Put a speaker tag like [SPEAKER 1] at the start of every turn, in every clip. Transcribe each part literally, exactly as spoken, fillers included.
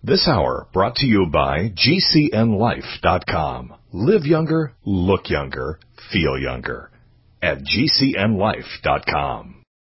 [SPEAKER 1] This hour brought to you by G C N life dot com. Live younger, look younger, feel younger at G C N life dot com.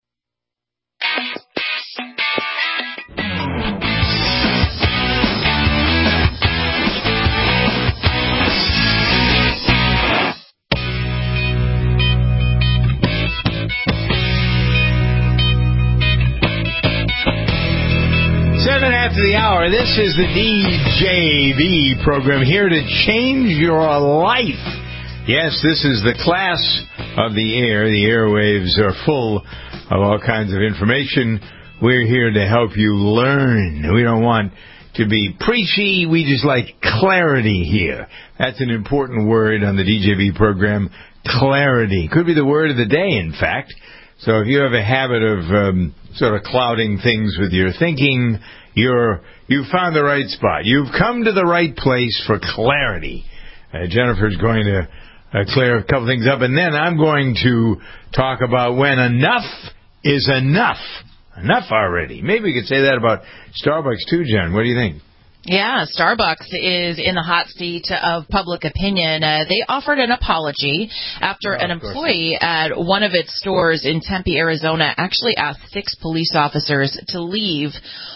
[SPEAKER 2] Seven after the hour, this is the D J V program, here to change your life. Yes, this is the class of the air. The airwaves are full of all kinds of information. We're here to help you learn. We don't want to be preachy. We just like clarity here. That's an important word on the D J V program, clarity. Could be the word of the day, in fact. So if you have a habit of um, sort of clouding things with your thinking, you're, you've found the right spot. You've come to the right place for clarity. Uh, Jennifer's going to uh, clear a couple things up, and then I'm going to talk about when enough is enough. Enough already. Maybe we could say that about Starbucks too, Jen. What do you think?
[SPEAKER 3] Yeah, Starbucks is in the hot seat of public opinion. Uh, they offered an apology after oh, an employee at one of its stores in Tempe, Arizona, actually asked six police officers to leave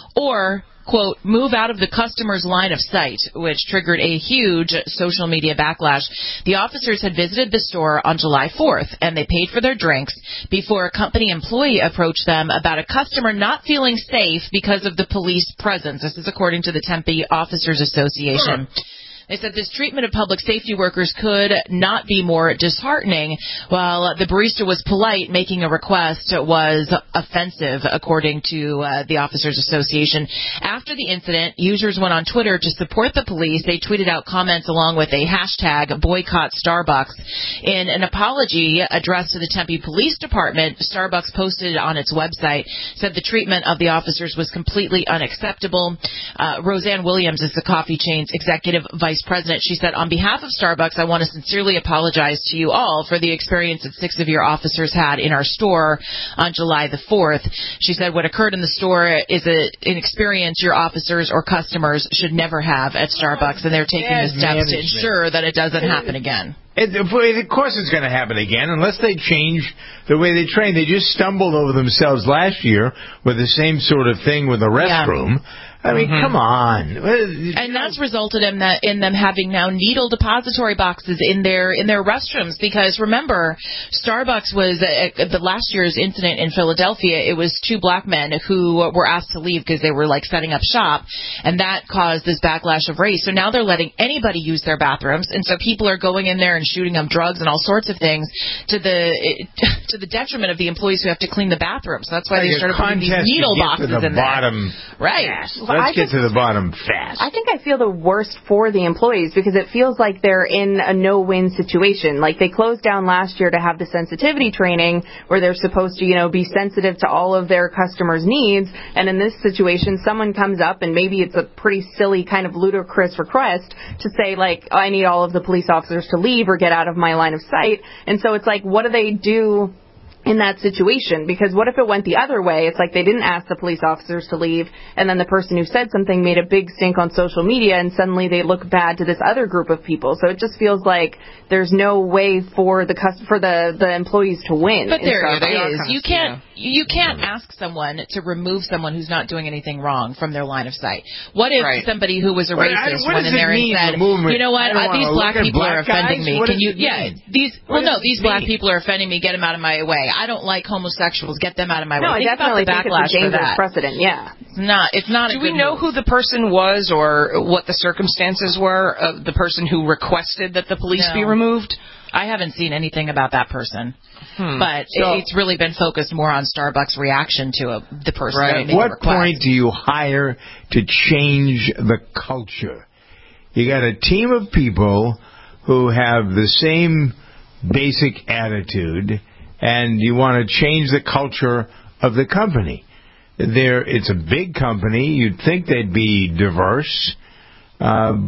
[SPEAKER 3] or, quote, move out of the customer's line of sight, which triggered a huge social media backlash. The officers had visited the store on July fourth, and they paid for their drinks before a company employee approached them about a customer not feeling safe because of the police presence. This is according to the Tempe Officers Association. Sure. They said this treatment of public safety workers could not be more disheartening. While the barista was polite, making a request was offensive, according to uh, the Officers Association. After the incident, users went on Twitter to support the police. They tweeted out comments along with a hashtag boycott Starbucks. In an apology addressed to the Tempe Police Department, Starbucks posted on its website, said the treatment of the officers was completely unacceptable. Uh, Roseanne Williams is the coffee chain's executive vice president. She said, on behalf of Starbucks, I want to sincerely apologize to you all for the experience that six of your officers had in our store on July the fourth. She said, what occurred in the store is a, an experience your officers or customers should never have at Starbucks, and they're taking the steps to ensure that it doesn't happen again.
[SPEAKER 2] It, of course it's going to happen again unless they change the way they train. They just stumbled over themselves last year with the same sort of thing with the restroom. Yeah. I mean, mm-hmm. come on.
[SPEAKER 3] And that's resulted in that in them having now needle depository boxes in their in their restrooms, because remember, Starbucks was uh, the last year's incident in Philadelphia. It was two black men who were asked to leave because they were like setting up shop, and that caused this backlash of race. So now they're letting anybody use their bathrooms, and so people are going in there and shooting up drugs and all sorts of things to the to the detriment of the employees who have to clean the bathrooms. So that's why like they started putting these needle boxes
[SPEAKER 2] to the
[SPEAKER 3] in
[SPEAKER 2] bottom
[SPEAKER 3] there. Right.
[SPEAKER 2] Fast. Let's get to the bottom fast.
[SPEAKER 4] I think I feel the worst for the employees because it feels like they're in a no-win situation. Like they closed down last year to have the sensitivity training where they're supposed to, you know, be sensitive to all of their customers' needs. And in this situation, someone comes up and maybe it's a pretty silly kind of ludicrous request to say, like, oh, I need all of the police officers to leave or get out of my line of sight. And so it's like, what do they do in that situation? Because what if it went the other way? It's like they didn't ask the police officers to leave, and then the person who said something made a big stink on social media, and suddenly they look bad to this other group of people. So it just feels like there's no way for the for the, the employees to win.
[SPEAKER 3] But there it is. You can't you can't ask someone to remove someone who's not doing anything wrong from their line of sight. What if right. somebody who was a racist went in there and said, you know what, uh, these black people black are offending me. Can you? Yeah, these. Well, no, these black people are offending me. Get them out of my way. I don't like homosexuals. Get them out of my way.
[SPEAKER 4] No,
[SPEAKER 3] think
[SPEAKER 4] I definitely
[SPEAKER 3] about the
[SPEAKER 4] think it's a dangerous
[SPEAKER 3] that.
[SPEAKER 4] precedent. Yeah,
[SPEAKER 3] it's not. It's not.
[SPEAKER 5] Do
[SPEAKER 3] a
[SPEAKER 5] we
[SPEAKER 3] good
[SPEAKER 5] know
[SPEAKER 3] move.
[SPEAKER 5] who the person was or what the circumstances were of the person who requested that the police
[SPEAKER 3] no.
[SPEAKER 5] be removed?
[SPEAKER 3] I haven't seen anything about that person, hmm. but
[SPEAKER 2] so,
[SPEAKER 3] it's really been focused more on Starbucks' reaction to a, the person.
[SPEAKER 2] Right.
[SPEAKER 3] That
[SPEAKER 2] What point do you hire to change the culture? You got a team of people who have the same basic attitude, and you want to change the culture of the company. There, it's a big company. You'd think they'd be diverse, uh, but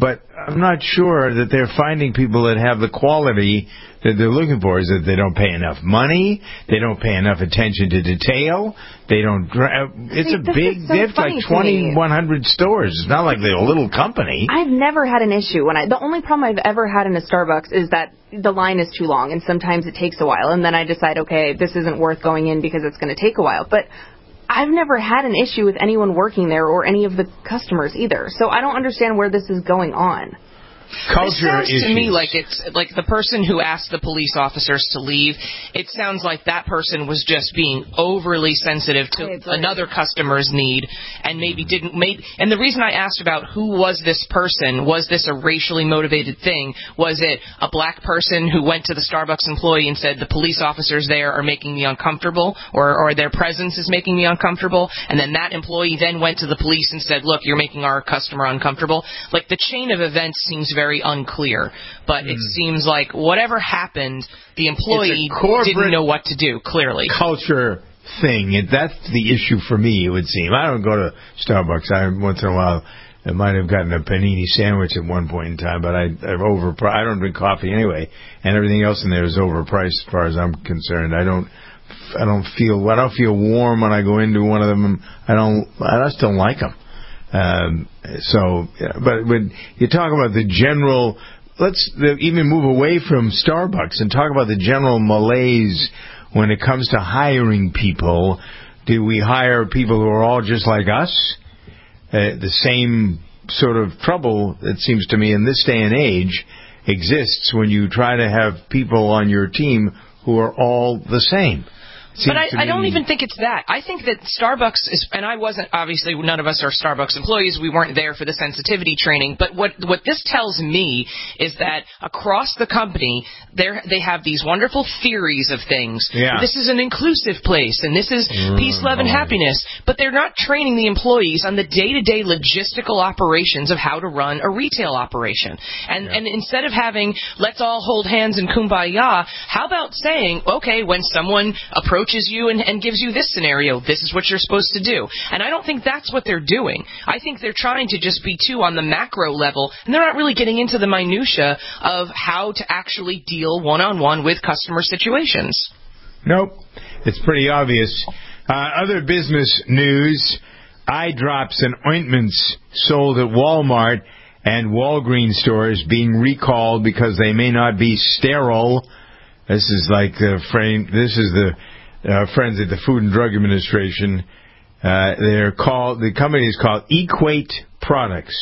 [SPEAKER 2] I'm not sure that they're finding people that have the quality that they're looking for. Is that they don't pay enough money, they don't pay enough attention to detail, they don't. It's
[SPEAKER 4] See,
[SPEAKER 2] a big.
[SPEAKER 4] So
[SPEAKER 2] they have like twenty-one hundred stores. It's not like they're a little company.
[SPEAKER 4] I've never had an issue when I. The only problem I've ever had in a Starbucks is that the line is too long, and sometimes it takes a while, and then I decide, okay, this isn't worth going in because it's going to take a while. But I've never had an issue with anyone working there or any of the customers either. So I don't understand where this is going on.
[SPEAKER 2] Culture
[SPEAKER 5] it sounds
[SPEAKER 2] issues.
[SPEAKER 5] to me like it's like the person who asked the police officers to leave. It sounds like that person was just being overly sensitive to another customer's need, and maybe didn't. Maybe, and the reason I asked about who was this person, was this a racially motivated thing? Was it a black person who went to the Starbucks employee and said the police officers there are making me uncomfortable, or or their presence is making me uncomfortable? And then that employee then went to the police and said, look, you're making our customer uncomfortable. Like the chain of events seems very very unclear, but mm. it seems like whatever happened, the employee didn't know what to do, clearly.
[SPEAKER 2] Culture thing, and that's the issue for me, it would seem. I don't go to Starbucks. I once in a while I might have gotten a panini sandwich at one point in time, but I, I've over, I don't drink coffee anyway, and everything else in there is overpriced as far as I'm concerned. I don't I don't feel I don't feel warm when I go into one of them. I don't I just don't like them. Um, so, yeah, but when you talk about the general, let's even move away from Starbucks and talk about the general malaise when it comes to hiring people. Do we hire people who are all just like us? Uh, the same sort of trouble, it seems to me, in this day and age exists when you try to have people on your team who are all the same.
[SPEAKER 5] But I, I don't even think it's that. I think that Starbucks is, and I wasn't, obviously none of us are Starbucks employees, we weren't there for the sensitivity training, but what what this tells me is that across the company, they have these wonderful theories of things.
[SPEAKER 2] Yeah.
[SPEAKER 5] This is an inclusive place, and this is mm, peace, love, and happiness, but they're not training the employees on the day-to-day logistical operations of how to run a retail operation. And, yeah. and instead of having, let's all hold hands and kumbaya, how about saying, okay, when someone approaches approaches you and, and gives you this scenario, this is what you're supposed to do. And I don't think that's what they're doing. I think they're trying to just be too on the macro level, and they're not really getting into the minutia of how to actually deal one-on-one with customer situations.
[SPEAKER 2] Nope. It's pretty obvious. Uh, other business news, eye drops and ointments sold at Walmart and Walgreens stores being recalled because they may not be sterile. This is like the frame, this is the Uh, friends at the Food and Drug Administration. Uh, they're called, the company is called Equate Products.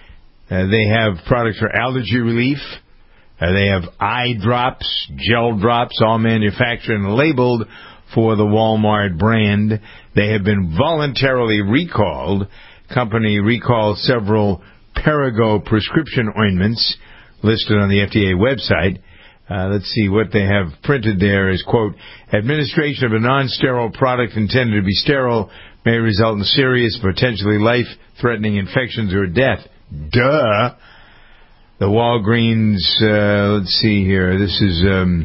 [SPEAKER 2] Uh, they have products for allergy relief. Uh, they have eye drops, gel drops, all manufactured and labeled for the Walmart brand. They have been voluntarily recalled. Company recalled several Perrigo prescription ointments listed on the F D A website. Uh, let's see, what they have printed there is, quote, administration of a non-sterile product intended to be sterile may result in serious, potentially life-threatening infections or death. Duh! The Walgreens, uh, let's see here, this is um,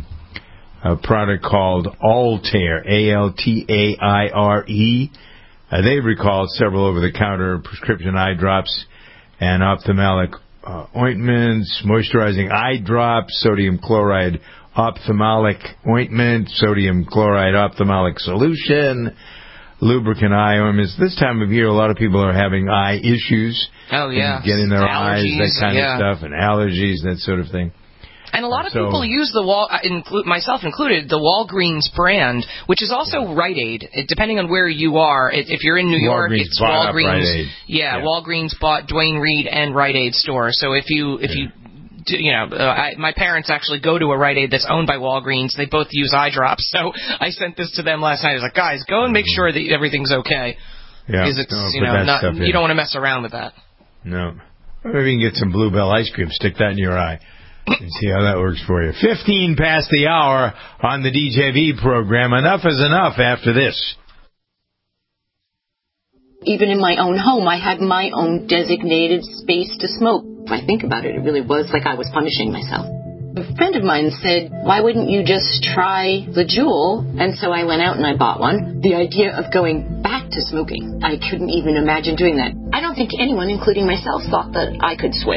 [SPEAKER 2] a product called Altair, A L T A I R E. Uh, they've recalled several over-the-counter prescription eye drops and ophthalmic Uh, ointments, moisturizing eye drops, sodium chloride ophthalmic ointment, sodium chloride ophthalmic solution, lubricant eye ointments. This time of year, a lot of people are having eye issues.
[SPEAKER 5] Oh, yeah.
[SPEAKER 2] Getting their
[SPEAKER 5] allergies,
[SPEAKER 2] eyes, that kind
[SPEAKER 5] yeah.
[SPEAKER 2] of stuff, and allergies, that sort of thing.
[SPEAKER 5] And a lot of
[SPEAKER 2] so,
[SPEAKER 5] people use the Wal, include myself included, the Walgreens brand, which is also yeah. Rite Aid. It, depending on where you are, it, if you're in New York,
[SPEAKER 2] Walgreens
[SPEAKER 5] it's
[SPEAKER 2] bought
[SPEAKER 5] Walgreens.
[SPEAKER 2] Up Rite Aid.
[SPEAKER 5] Yeah,
[SPEAKER 2] yeah,
[SPEAKER 5] Walgreens bought Duane Reade and Rite Aid store. So if you if yeah. you do, you know, uh, I, my parents actually go to a Rite Aid that's owned by Walgreens. They both use eye drops. So I sent this to them last night. I was like, guys, go and make sure that everything's okay.
[SPEAKER 2] Yeah,
[SPEAKER 5] because it's
[SPEAKER 2] no,
[SPEAKER 5] you know not you
[SPEAKER 2] in.
[SPEAKER 5] don't want to mess around with that.
[SPEAKER 2] No, maybe you can get some Bluebell ice cream, stick that in your eye. And see how that works for you. Fifteen past the hour on the D J V program. Enough is enough after this.
[SPEAKER 6] Even in my own home, I had my own designated space to smoke. If I think about it, it really was like I was punishing myself. A friend of mine said, why wouldn't you just try the Juul? And so I went out and I bought one. The idea of going back to smoking, I couldn't even imagine doing that. I don't think anyone, including myself, thought that I could switch.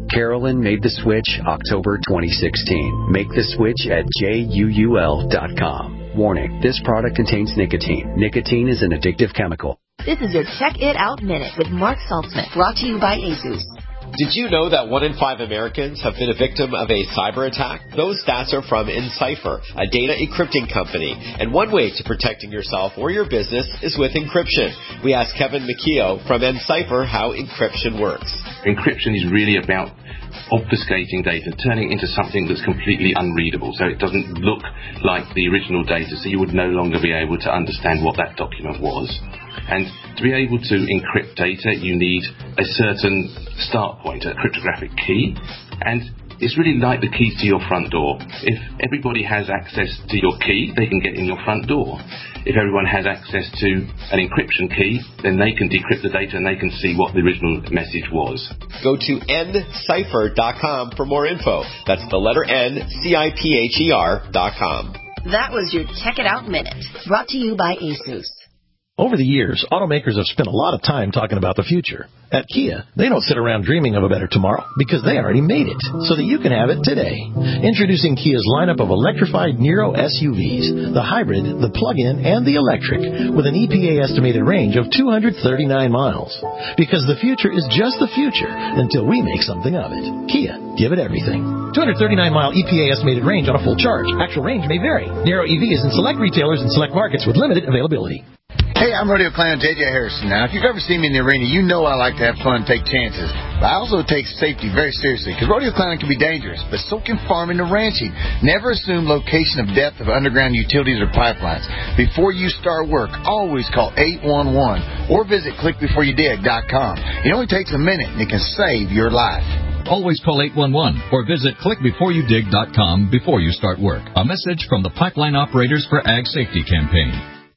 [SPEAKER 7] Carolyn made the switch October twenty sixteen. Make the switch at J U U L dot com. Warning, this product contains nicotine. Nicotine is an addictive chemical.
[SPEAKER 8] This is your Check It Out Minute with Mark Saltzman, brought to you by ASUS.
[SPEAKER 9] Did you know that one in five Americans have been a victim of a cyber attack? Those stats are from Encipher, a data encrypting company. And one way to protecting yourself or your business is with encryption. We asked Kevin McKeough from Encipher how encryption works.
[SPEAKER 10] Encryption is really about obfuscating data, turning it into something that's completely unreadable, so it doesn't look like the original data, so you would no longer be able to understand what that document was. And to be able to encrypt data, you need a certain start point, a cryptographic key, and it's really like the keys to your front door. If everybody has access to your key, they can get in your front door. If everyone has access to an encryption key, then they can decrypt the data and they can see what the original message was.
[SPEAKER 9] Go to Encipher dot com for more info. That's the letter N, C I P H E R dot com.
[SPEAKER 8] That was your Check It Out Minute, brought to you by ASUS.
[SPEAKER 11] Over the years, automakers have spent a lot of time talking about the future. At Kia, they don't sit around dreaming of a better tomorrow because they already made it so that you can have it today. Introducing Kia's lineup of electrified Niro S U Vs, the hybrid, the plug-in, and the electric, with an E P A estimated range of two hundred thirty-nine miles. Because the future is just the future until we make something of it. Kia, give it everything. two hundred thirty-nine mile E P A estimated range on a full charge. Actual range may vary. Niro E V is in select retailers and select markets with limited availability.
[SPEAKER 12] Hey, I'm Rodeo Clown J J Harrison. Now, if you've ever seen me in the arena, you know I like to have fun and take chances. But I also take safety very seriously, because rodeo clowning can be dangerous, but so can farming and ranching. Never assume location of depth of underground utilities or pipelines. Before you start work, always call eight one one or visit click before you dig dot com. It only takes a minute, and it can save your life.
[SPEAKER 13] Always call eight one one or visit click before you dig dot com before you start work. A message from the Pipeline Operators for Ag Safety campaign.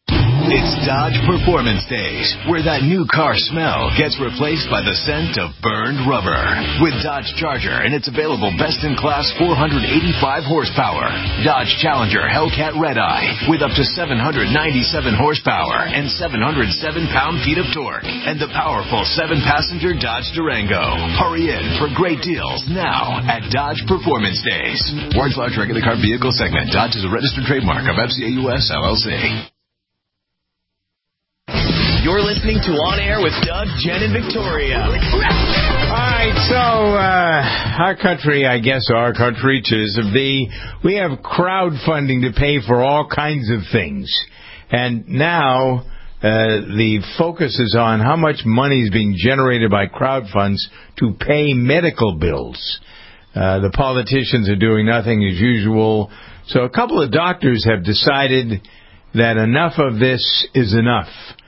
[SPEAKER 1] It's Dodge Performance Days, where that new car smell gets replaced by the scent of burned rubber. With Dodge Charger and its available best-in-class four hundred eighty-five horsepower. Dodge Challenger Hellcat Redeye with up to seven hundred ninety-seven horsepower and seven hundred seven pound-feet of torque. And the powerful seven-passenger Dodge Durango. Hurry in for great deals now at Dodge Performance Days. Warren's large regular car vehicle segment. Dodge is a registered trademark of F C A U S L L C.
[SPEAKER 14] You're listening to On Air with Doug, Jen, and Victoria.
[SPEAKER 2] All right, so uh, our country, I guess our country, tis of thee, we have crowdfunding to pay for all kinds of things. And now uh, the focus is on how much money is being generated by crowd funds to pay medical bills. Uh, the politicians are doing nothing as usual. So a couple of doctors have decided that enough of this is enough.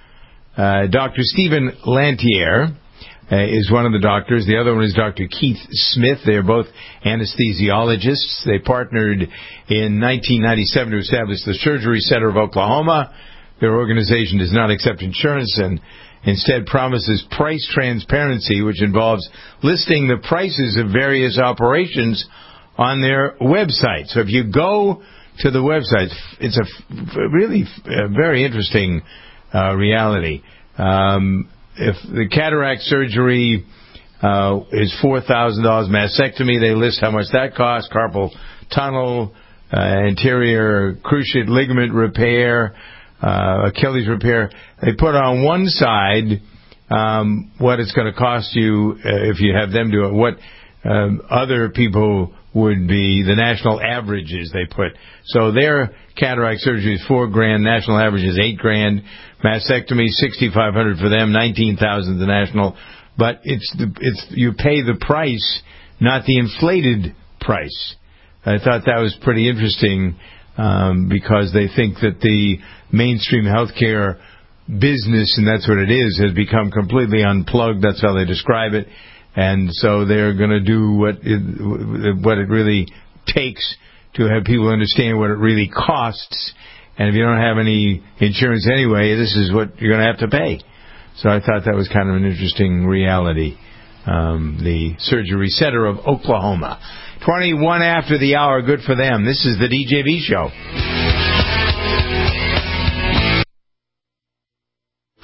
[SPEAKER 2] Uh, Doctor Stephen Lantier uh, is one of the doctors. The other one is Doctor Keith Smith. They are both anesthesiologists. They partnered in nineteen ninety-seven to establish the Surgery Center of Oklahoma. Their organization does not accept insurance and instead promises price transparency, which involves listing the prices of various operations on their website. So if you go to the website, it's a really uh, very interesting Uh, reality. Um, if the cataract surgery uh, is four thousand dollars, mastectomy, they list how much that costs, carpal tunnel, uh, anterior cruciate ligament repair, uh, Achilles repair. They put on one side um, what it's going to cost you uh, if you have them do it, what um, other people would be, the national averages they put. So their cataract surgery is four grand, national average is eight grand. Mastectomy, sixty-five hundred for them, nineteen thousand the national. But it's the, it's you pay the price, not the inflated price. I thought that was pretty interesting um, because they think that the mainstream healthcare business, and that's what it is, has become completely unplugged. That's how they describe it. And so they're going to do what it, what it really takes to have people understand what it really costs. And if you don't have any insurance anyway, this is what you're going to have to pay. So I thought that was kind of an interesting reality. Um, the Surgery Center of Oklahoma. twenty-one after the hour, good for them. This is the D J V Show.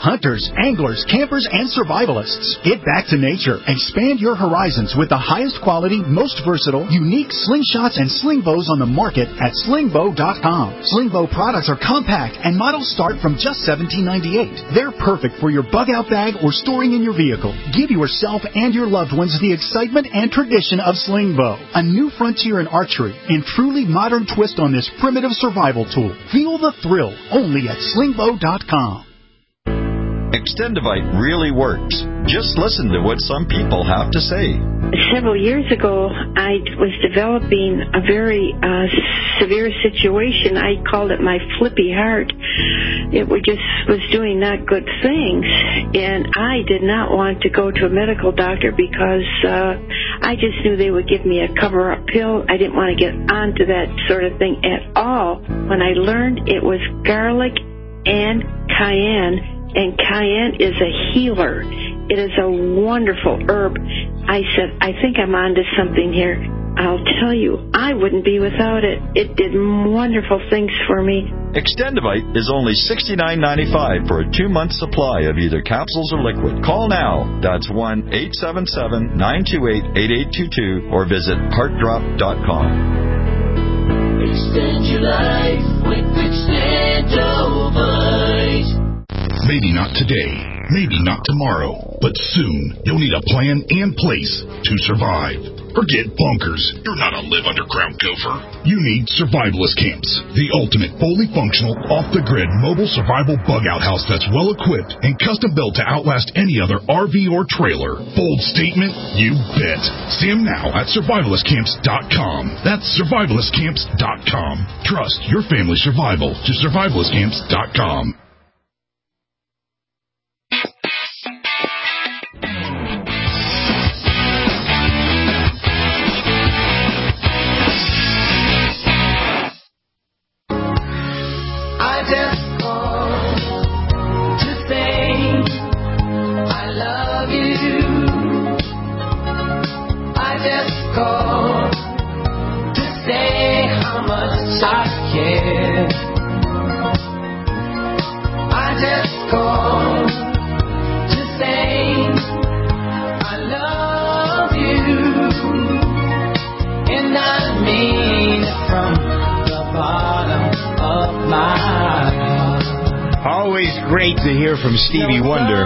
[SPEAKER 15] Hunters, anglers, campers, and survivalists. Get back to nature. Expand your horizons with the highest quality, most versatile, unique slingshots and sling bows on the market at sling bow dot com. Sling bow products are compact and models start from just seventeen ninety-eight. They're perfect for your bug-out bag or storing in your vehicle. Give yourself and your loved ones the excitement and tradition of sling bow. A new frontier in archery and truly modern twist on this primitive survival tool. Feel the thrill only at sling bow dot com.
[SPEAKER 16] Extendivite really works. Just listen to what some people have to say.
[SPEAKER 17] Several years ago, I was developing a very uh, severe situation. I called it my flippy heart. It was just was doing not good things, and I did not want to go to a medical doctor because uh, I just knew they would give me a cover-up pill. I didn't want to get onto that sort of thing at all. When I learned it was garlic and cayenne, and cayenne is a healer. It is a wonderful herb. I said, I think I'm onto something here. I'll tell you, I wouldn't be without it. It did wonderful things for me.
[SPEAKER 16] Extendivite is only sixty-nine ninety-five for a two-month supply of either capsules or liquid. Call now. That's one eight seven seven, nine two eight, eight eight two two or visit heart drop dot com.
[SPEAKER 18] Extend your life with Extendivite.
[SPEAKER 19] Maybe not today, maybe not tomorrow, but soon you'll need a plan and place to survive. Forget bunkers. You're not a live-underground gopher. You need survivalist camps, the ultimate fully functional, off-the-grid mobile survival bug-out house that's well-equipped and custom-built to outlast any other R V or trailer. Bold statement? You bet. See them now at survivalist camps dot com. That's survivalist camps dot com. Trust your family's survival to survivalist camps dot com.
[SPEAKER 2] Great to hear from Stevie Wonder.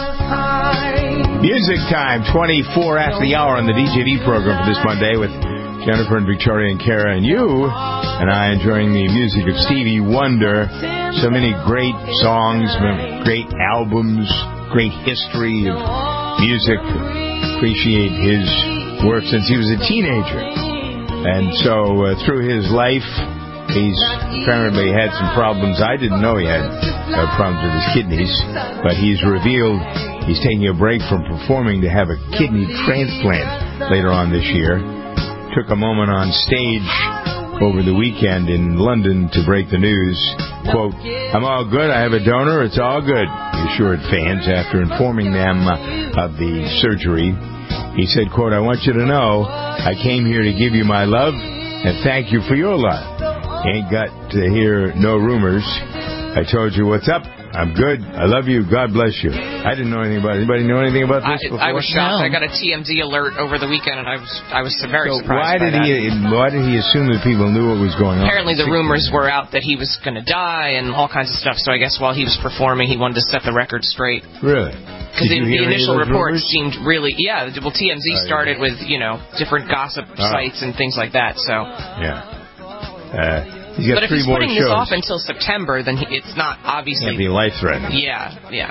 [SPEAKER 2] Music time, twenty-four after the hour on the D J V program for this Monday with Jennifer and Victoria and Kara and you and I enjoying the music of Stevie Wonder. So many great songs, great albums, great history of music. Appreciate his work since he was a teenager. And so uh, through his life, he's apparently had some problems. I didn't know he had uh, problems with his kidneys, but he's revealed he's taking a break from performing to have a kidney transplant later on this year. Took a moment on stage over the weekend in London to break the news. Quote, I'm all good. I have a donor. It's all good, he assured fans after informing them uh, of the surgery. He said, quote, I want you to know I came here to give you my love and thank you for your love. Ain't got to hear no rumors. I told you what's up. I'm good. I love you. God bless you. I didn't know anything about it. Anybody know anything about this
[SPEAKER 5] I,
[SPEAKER 2] before?
[SPEAKER 5] I was shocked.
[SPEAKER 2] No.
[SPEAKER 5] I got a T M Z alert over the weekend, and I was I was very
[SPEAKER 2] so
[SPEAKER 5] surprised.
[SPEAKER 2] Why did
[SPEAKER 5] by
[SPEAKER 2] he?
[SPEAKER 5] that.
[SPEAKER 2] Why did he assume that people knew what was going on?
[SPEAKER 5] Apparently, the rumors were out that he was going to die and all kinds of stuff. So I guess while he was performing, he wanted to set the record straight.
[SPEAKER 2] Really?
[SPEAKER 5] Because the, the initial reports
[SPEAKER 2] rumors?
[SPEAKER 5] seemed really, yeah. Well, T M Z uh, started with you know different gossip uh, sites and things like that. So
[SPEAKER 2] yeah. Uh, He's got
[SPEAKER 5] but if
[SPEAKER 2] three
[SPEAKER 5] he's
[SPEAKER 2] more
[SPEAKER 5] putting
[SPEAKER 2] shows.
[SPEAKER 5] this off until September, then he, it's not obviously...
[SPEAKER 2] Can't be life-threatening.
[SPEAKER 5] Yeah, yeah,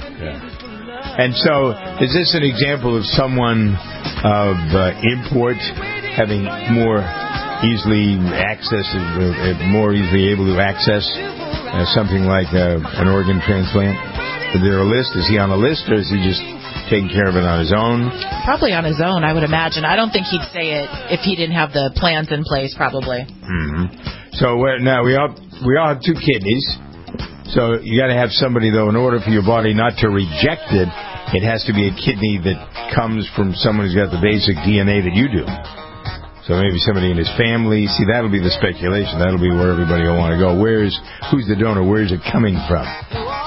[SPEAKER 2] yeah. And so, is this an example of someone of uh, import having more easily access, uh, more easily able to access uh, something like uh, an organ transplant? Is there a list? Is he on a list, or is he just taking care of it on his own?
[SPEAKER 3] Probably on his own, I would imagine. I don't think he'd say it if he didn't have the plans in place, probably.
[SPEAKER 2] Mm-hmm. So uh, now we all we all have two kidneys. So you got to have somebody, though, in order for your body not to reject it, it has to be a kidney that comes from someone who's got the basic D N A that you do. So maybe somebody in his family. See, that'll be the speculation. That'll be where everybody will want to go. Where's who's the donor? Where's it coming from?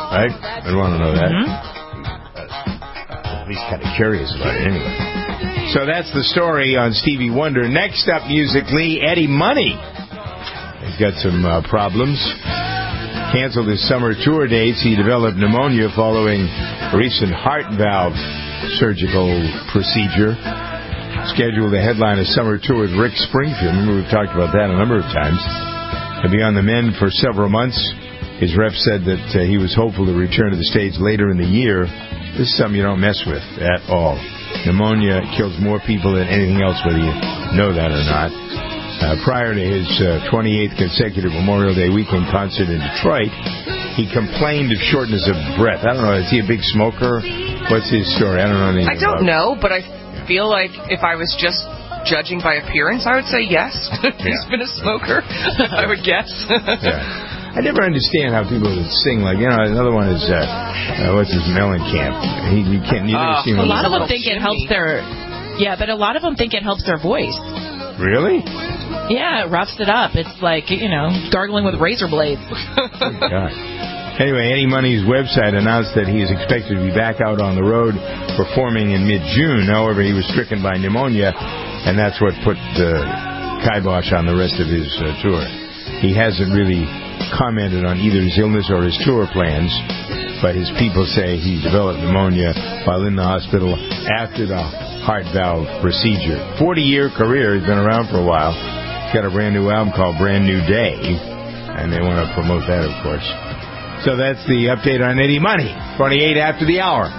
[SPEAKER 2] right? I'd want to know that. Mm-hmm. Uh, at least kind of curious about it anyway. So that's the story on Stevie Wonder. Next up musically, Eddie Money. He's got some uh, problems. Canceled his summer tour dates. He developed pneumonia following a recent heart valve surgical procedure. Scheduled to headline a summer tour with Rick Springfield. Remember, we've talked about that a number of times. He'll be on the mend for several months. His rep said that uh, he was hopeful to return to the States later in the year. This is something you don't mess with at all. Pneumonia kills more people than anything else, whether you know that or not. Uh, prior to his uh, twenty-eighth consecutive Memorial Day weekend concert in Detroit, he complained of shortness of breath. I don't know, is he a big smoker? What's his story? I don't know anything
[SPEAKER 5] I don't
[SPEAKER 2] about
[SPEAKER 5] know, but I feel like if I was just judging by appearance, I would say yes. He's yeah. been a smoker, I would guess.
[SPEAKER 2] Yeah. I never understand how people that sing like, you know, another one is, uh, uh, what's his Mellencamp? He, you can't, you never
[SPEAKER 3] uh,
[SPEAKER 2] see him.
[SPEAKER 3] A lot of them think it helps their, yeah, but a lot of them think it helps their voice.
[SPEAKER 2] Really?
[SPEAKER 3] Yeah, it roughs it up. It's like, you know, gargling with razor blades.
[SPEAKER 2] Oh, God. Anyway, Eddie Money's website announced that he is expected to be back out on the road performing in mid-June. However, he was stricken by pneumonia, and that's what put the kibosh on the rest of his uh, tour. He hasn't really commented on either his illness or his tour plans, but his people say he developed pneumonia while in the hospital after the heart valve procedure. forty-year career. He's been around for a while. He's got a brand new album called Brand New Day, and they want to promote that, of course. So that's the update on Eddie Money. twenty-eight after the hour.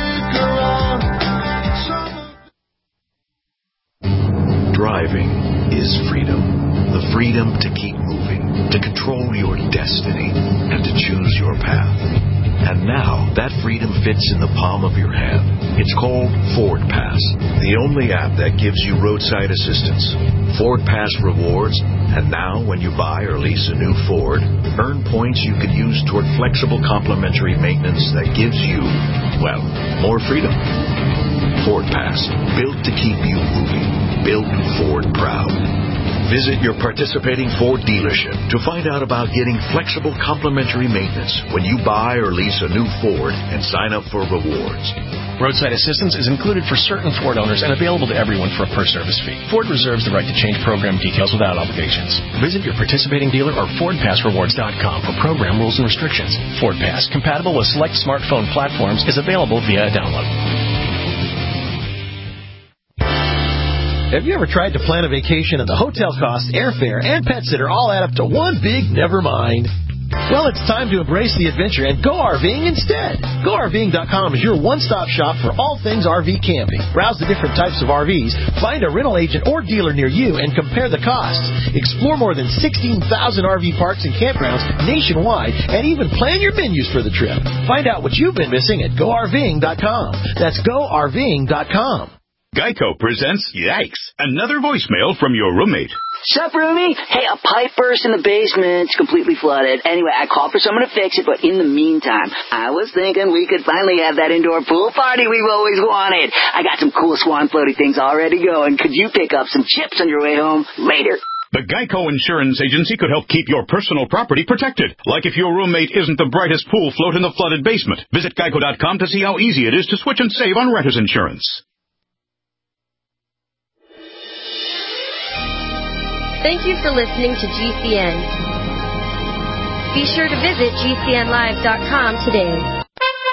[SPEAKER 1] Driving is freedom. The freedom to keep moving, to control your destiny, and to choose your path. And now, that freedom fits in the palm of your hand. It's called Ford Pass, the only app that gives you roadside assistance. Ford Pass rewards, and now when you buy or lease a new Ford, earn points you could use toward flexible complimentary maintenance that gives you, well, more freedom. Ford Pass, built to keep you moving. Built Ford proud. Visit your participating Ford dealership to find out about getting flexible complimentary maintenance when you buy or lease a new Ford and sign up for rewards.
[SPEAKER 20] Roadside assistance is included for certain Ford owners and available to everyone for a per-service fee. Ford reserves the right to change program details without obligations. Visit your participating dealer or Ford Pass Rewards dot com for program rules and restrictions. Ford Pass, compatible with select smartphone platforms, is available via a download.
[SPEAKER 11] Have you ever tried to plan a vacation and the hotel costs, airfare, and pet sitter all add up to one big never mind? Well, it's time to embrace the adventure and go RVing instead. Go R V ing dot com is your one-stop shop for all things R V camping. Browse the different types of R Vs, find a rental agent or dealer near you, and compare the costs. Explore more than sixteen thousand R V parks and campgrounds nationwide, and even plan your menus for the trip. Find out what you've been missing at go R V ing dot com. That's go R V ing dot com.
[SPEAKER 21] Geico presents Yikes, another voicemail from your roommate.
[SPEAKER 22] Sup, roomie? Hey, a pipe burst in the basement. It's completely flooded. Anyway, I called for someone to fix it, but in the meantime, I was thinking we could finally have that indoor pool party we've always wanted. I got some cool swan floaty things already going. Could you pick up some chips on your way home later?
[SPEAKER 21] The Geico Insurance Agency could help keep your personal property protected. Like if your roommate isn't the brightest pool float in the flooded basement. Visit geico dot com to see how easy it is to switch and save on renter's insurance.
[SPEAKER 23] Thank you for listening to G C N. Be sure to visit G C N live dot com today.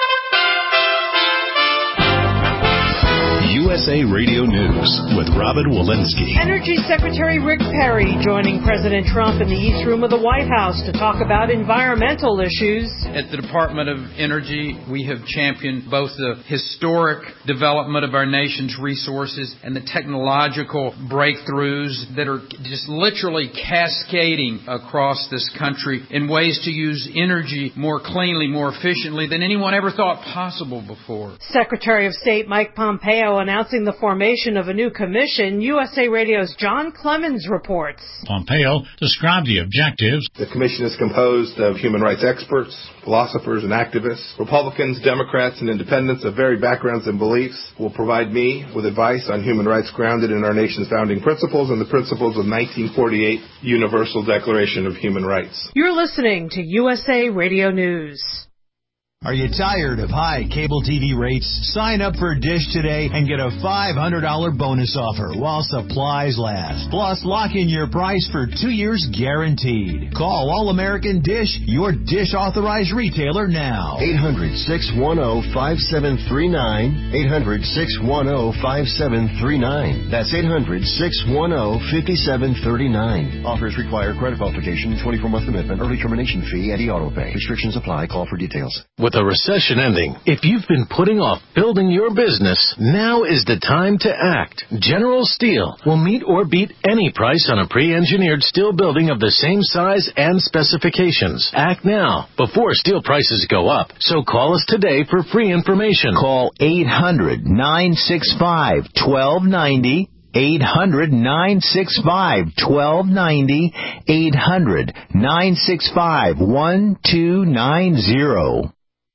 [SPEAKER 1] U S A Radio News with Robin Walensky.
[SPEAKER 24] Energy Secretary Rick Perry joining President Trump in the East Room of the White House to talk about environmental issues.
[SPEAKER 25] At the Department of Energy, we have championed both the historic development of our nation's resources and the technological breakthroughs that are just literally cascading across this country in ways to use energy more cleanly, more efficiently than anyone ever thought possible before.
[SPEAKER 24] Secretary of State Mike Pompeo announcing the formation of a new commission. U S A Radio's John Clemens reports.
[SPEAKER 26] Pompeo described the objectives.
[SPEAKER 27] The commission is composed of human rights experts, philosophers, and activists. Republicans, Democrats, and independents of varied backgrounds and beliefs will provide me with advice on human rights grounded in our nation's founding principles and the principles of nineteen forty-eight Universal Declaration of Human Rights.
[SPEAKER 24] You're listening to U S A Radio News.
[SPEAKER 4] Are you tired of high cable T V rates? Sign up for Dish today and get a five hundred dollars bonus offer while supplies last. Plus, lock in your price for two years guaranteed. Call All American Dish, your Dish authorized retailer now.
[SPEAKER 6] eight hundred, six one zero, five seven three nine. eight hundred, six one zero, five seven three nine. That's eight hundred, six one zero, five seven three nine. Offers require credit qualification, twenty-four month commitment, early termination fee, and e-auto pay. Restrictions apply. Call for details.
[SPEAKER 11] With a recession ending, if you've been putting off building your business, now is the time to act. General Steel will meet or beat any price on a pre-engineered steel building of the same size and specifications. Act now before steel prices go up. So call us today for free information.
[SPEAKER 7] Call eight hundred, nine six five, one two nine zero. eight hundred, nine six five, one two nine zero. eight hundred, nine six five, one two nine zero.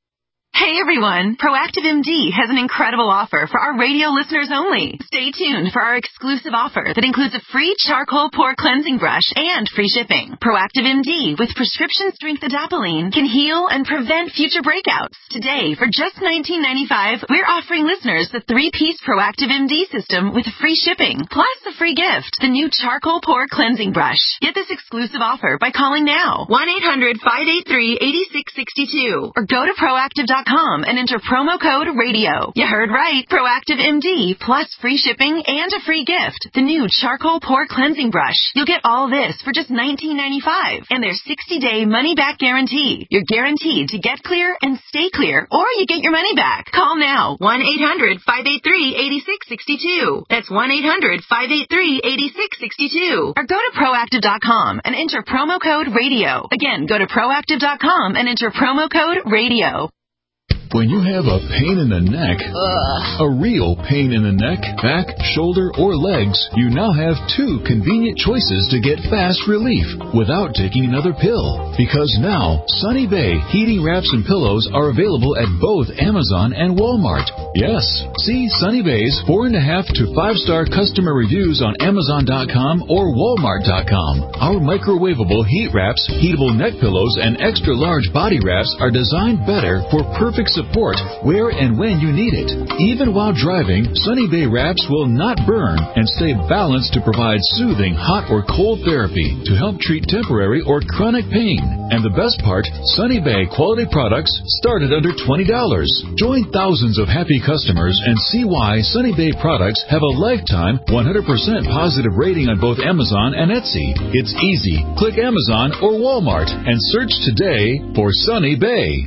[SPEAKER 8] Hey everyone, Proactive M D has an incredible offer for our radio listeners only. Stay tuned for our exclusive offer that includes a free charcoal pore cleansing brush and free shipping. Proactive M D with prescription strength adapalene can heal and prevent future breakouts. Today, for just nineteen ninety-five dollars, we're offering listeners the three-piece Proactive M D system with free shipping, plus a free gift, the new charcoal pore cleansing brush. Get this exclusive offer by calling now, one eight hundred, five eight three, eight six six two, or go to proactive dot com and enter promo code radio. You heard right. Proactive M D plus free shipping and a free gift. The new charcoal pore cleansing brush. You'll get all this for just nineteen ninety-five dollars and their sixty day money back guarantee. You're guaranteed to get clear and stay clear, or you get your money back. Call now, one eight hundred, five eight three, eight six six two. That's one eight hundred, five eight three, eight six six two. Or go to proactive dot com and enter promo code radio. Again, go to proactive dot com and enter promo code radio.
[SPEAKER 9] When you have a pain in the neck, Ugh. a real pain in the neck, back, shoulder, or legs, you now have two convenient choices to get fast relief without taking another pill. Because now, Sunny Bay heating wraps and pillows are available at both Amazon and Walmart. Yes, see Sunny Bay's four and a half to five star customer reviews on Amazon dot com or Walmart dot com. Our microwavable heat wraps, heatable neck pillows, and extra large body wraps are designed better for perfect support where and when you need it. Even while driving, Sunny Bay wraps will not burn and stay balanced to provide soothing hot or cold therapy to help treat temporary or chronic pain. And the best part, Sunny Bay quality products start at under twenty dollars. Join thousands of happy customers and see why Sunny Bay products have a lifetime one hundred percent positive rating on both Amazon and Etsy. It's easy. Click Amazon or Walmart and search today for Sunny Bay.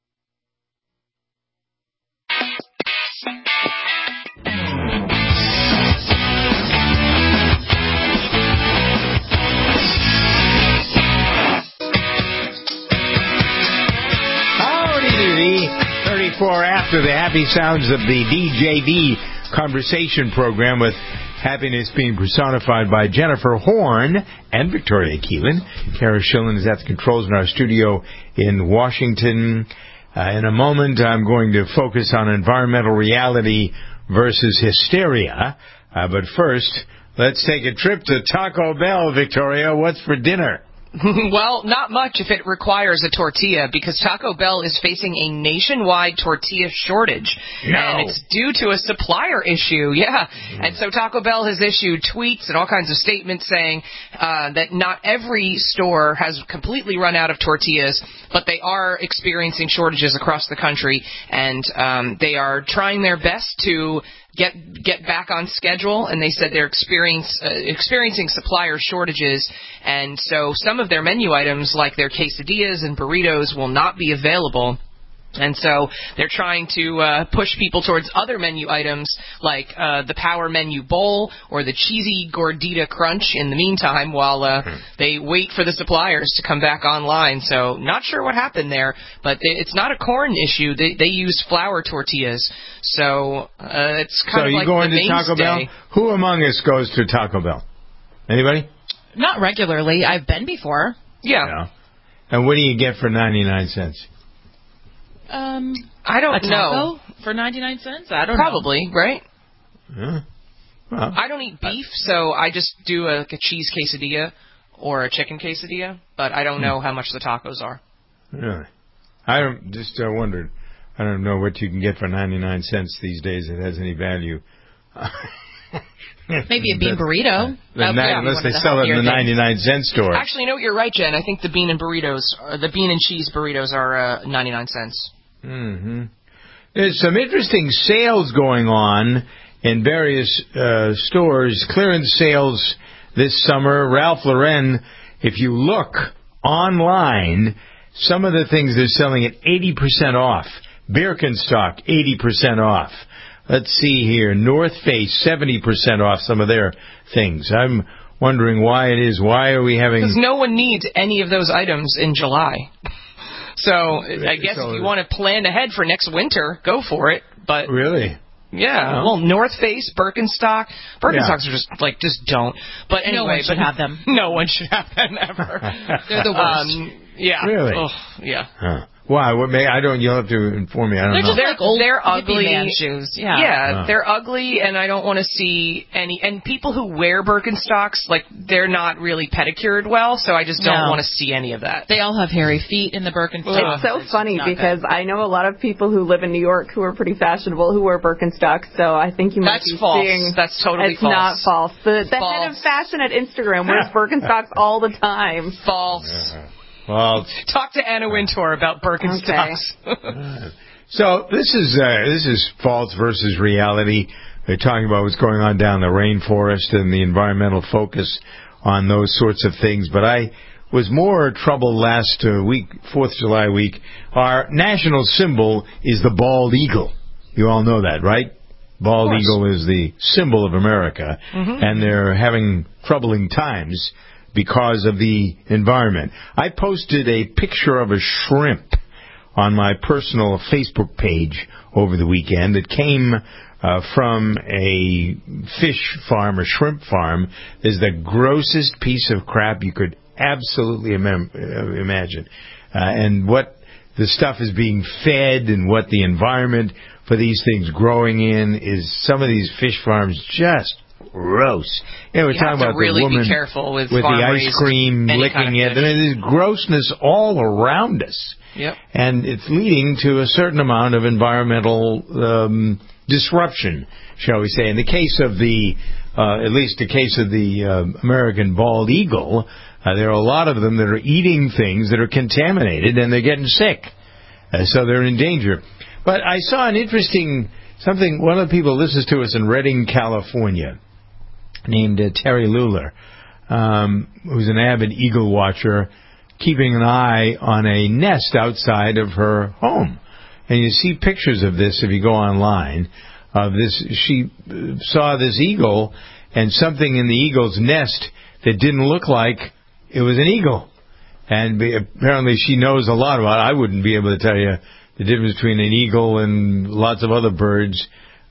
[SPEAKER 2] thirty-four after the happy sounds of the D J V conversation program with happiness being personified by Jennifer Horn and Victoria Keelan. Kara Schillen is at the controls in our studio in Washington. Uh, in a moment, I'm going to focus on environmental reality versus hysteria. Uh, but first, let's take a trip to Taco Bell, Victoria. What's for dinner?
[SPEAKER 5] Well, not much if it requires a tortilla, because Taco Bell is facing a nationwide tortilla shortage.
[SPEAKER 2] No.
[SPEAKER 5] And it's due to a supplier issue, yeah. Mm. And so Taco Bell has issued tweets and all kinds of statements saying uh, that not every store has completely run out of tortillas, but they are experiencing shortages across the country, and um, they are trying their best to get get back on schedule, and they said they're experience, uh, experiencing supplier shortages, and so some of their menu items, like their quesadillas and burritos, will not be available. And so they're trying to uh, push people towards other menu items like uh, the Power Menu Bowl or the Cheesy Gordita Crunch in the meantime, while uh, they wait for the suppliers to come back online. So not sure what happened there, but it's not a corn issue. They, they use flour tortillas. So uh, it's kind
[SPEAKER 2] so
[SPEAKER 5] of
[SPEAKER 2] you
[SPEAKER 5] like
[SPEAKER 2] going
[SPEAKER 5] the
[SPEAKER 2] to Taco
[SPEAKER 5] mainstay.
[SPEAKER 2] Bell? Who among us goes to Taco Bell? Anybody?
[SPEAKER 3] Not regularly. I've been before.
[SPEAKER 5] Yeah.
[SPEAKER 2] yeah. And what do you get for ninety-nine cents?
[SPEAKER 3] Um,
[SPEAKER 5] I don't
[SPEAKER 3] a taco
[SPEAKER 5] know.
[SPEAKER 3] For ninety-nine cents? I don't
[SPEAKER 5] Probably,
[SPEAKER 3] know.
[SPEAKER 5] right?
[SPEAKER 2] Yeah. Well,
[SPEAKER 5] I don't eat beef, so I just do a, like a cheese quesadilla or a chicken quesadilla, but I don't know how much the tacos are.
[SPEAKER 2] Really? I don't, just uh, wondered. I don't know what you can get for ninety-nine cents these days that has any value.
[SPEAKER 3] Maybe a bean burrito.
[SPEAKER 2] The
[SPEAKER 3] Oh,
[SPEAKER 2] ni-
[SPEAKER 3] yeah,
[SPEAKER 2] unless
[SPEAKER 3] one
[SPEAKER 2] they
[SPEAKER 3] of the
[SPEAKER 2] sell it in the
[SPEAKER 3] healthier things.
[SPEAKER 2] ninety-nine cent store.
[SPEAKER 5] Actually, you know what? You're right, Jen. I think the bean and burritos, uh, the bean and cheese burritos are uh, ninety-nine cents.
[SPEAKER 2] Mm-hmm. There's some interesting sales going on in various uh, stores, clearance sales this summer. Ralph Lauren, if you look online, some of the things they're selling at eighty percent off. Birkenstock, eighty percent off. Let's see here. North Face, seventy percent off some of their things. I'm wondering why it is. Why are we having...
[SPEAKER 5] Because no one needs any of those items in July. So I guess
[SPEAKER 2] So-
[SPEAKER 5] if you want to plan ahead for next winter, go for it. But
[SPEAKER 2] Really?
[SPEAKER 5] yeah,
[SPEAKER 2] No?
[SPEAKER 5] well, North Face, Birkenstock, Birkenstocks
[SPEAKER 2] Yeah.
[SPEAKER 5] are just like just don't. But anyway,
[SPEAKER 3] No one should
[SPEAKER 5] but
[SPEAKER 3] have them.
[SPEAKER 5] No one should have them ever.
[SPEAKER 3] They're the worst.
[SPEAKER 5] Um, yeah.
[SPEAKER 2] Really?
[SPEAKER 5] Ugh, yeah.
[SPEAKER 2] Huh. Why? What may, I don't... You'll have to inform me. I don't
[SPEAKER 3] They're
[SPEAKER 2] know.
[SPEAKER 3] just
[SPEAKER 5] They're,
[SPEAKER 3] like old
[SPEAKER 5] they're
[SPEAKER 3] hippie
[SPEAKER 5] ugly
[SPEAKER 3] man shoes. Yeah.
[SPEAKER 5] Yeah,
[SPEAKER 2] Wow.
[SPEAKER 5] they're ugly, and I don't want to see any. And people who wear Birkenstocks, like, they're not really pedicured well, so I just don't
[SPEAKER 3] No.
[SPEAKER 5] want to see any of that.
[SPEAKER 3] They all have hairy feet in the Birkenstock.
[SPEAKER 10] It's so funny
[SPEAKER 3] not
[SPEAKER 10] because
[SPEAKER 3] good.
[SPEAKER 10] I know a lot of people who live in New York who are pretty fashionable who wear Birkenstocks, so I think you might
[SPEAKER 5] That's
[SPEAKER 10] be
[SPEAKER 5] false.
[SPEAKER 10] seeing...
[SPEAKER 5] That's totally
[SPEAKER 10] it's
[SPEAKER 5] false.
[SPEAKER 10] not false. The, the head of
[SPEAKER 5] False.
[SPEAKER 10] fashion at Instagram wears Birkenstocks all the time.
[SPEAKER 5] False.
[SPEAKER 2] Well,
[SPEAKER 5] Talk to Anna Wintour about Birkenstocks.
[SPEAKER 2] so this is uh, this is false versus reality. They're talking about what's going on down the rainforest and the environmental focus on those sorts of things. But I was more troubled last uh, week, Fourth of July week. Our national symbol is the bald eagle. You all know that, right? Bald eagle is the symbol of America,
[SPEAKER 5] Mhm.
[SPEAKER 2] and they're having troubling times because of the environment. I posted a picture of a shrimp on my personal Facebook page over the weekend that came uh, from a fish farm or shrimp farm. Is the grossest piece of crap you could absolutely imam- uh, imagine. Uh, and what the stuff is being fed and what the environment for these things growing in is, some of these fish farms just gross. You know, we're
[SPEAKER 5] You
[SPEAKER 2] talking
[SPEAKER 5] have to
[SPEAKER 2] about
[SPEAKER 5] really
[SPEAKER 2] the
[SPEAKER 5] be
[SPEAKER 2] woman
[SPEAKER 5] careful with
[SPEAKER 2] the ice
[SPEAKER 5] farm-raised
[SPEAKER 2] cream
[SPEAKER 5] any
[SPEAKER 2] licking
[SPEAKER 5] kind of
[SPEAKER 2] it.
[SPEAKER 5] fish.
[SPEAKER 2] And there's grossness all around us.
[SPEAKER 5] Yep.
[SPEAKER 2] And it's leading to a certain amount of environmental um, disruption, shall we say. In the case of the, uh, at least the case of the uh, American bald eagle, uh, there are a lot of them that are eating things that are contaminated and they're getting sick. Uh, so they're in danger. But I saw an interesting something. One of the people listens to us in Redding, California, named uh, Terry Luler, um, who's an avid eagle watcher, keeping an eye on a nest outside of her home. And you see pictures of this if you go online. Of this, she uh, saw this eagle and something in the eagle's nest that didn't look like it was an eagle. And be, apparently she knows a lot about it. I wouldn't be able to tell you the difference between an eagle and lots of other birds.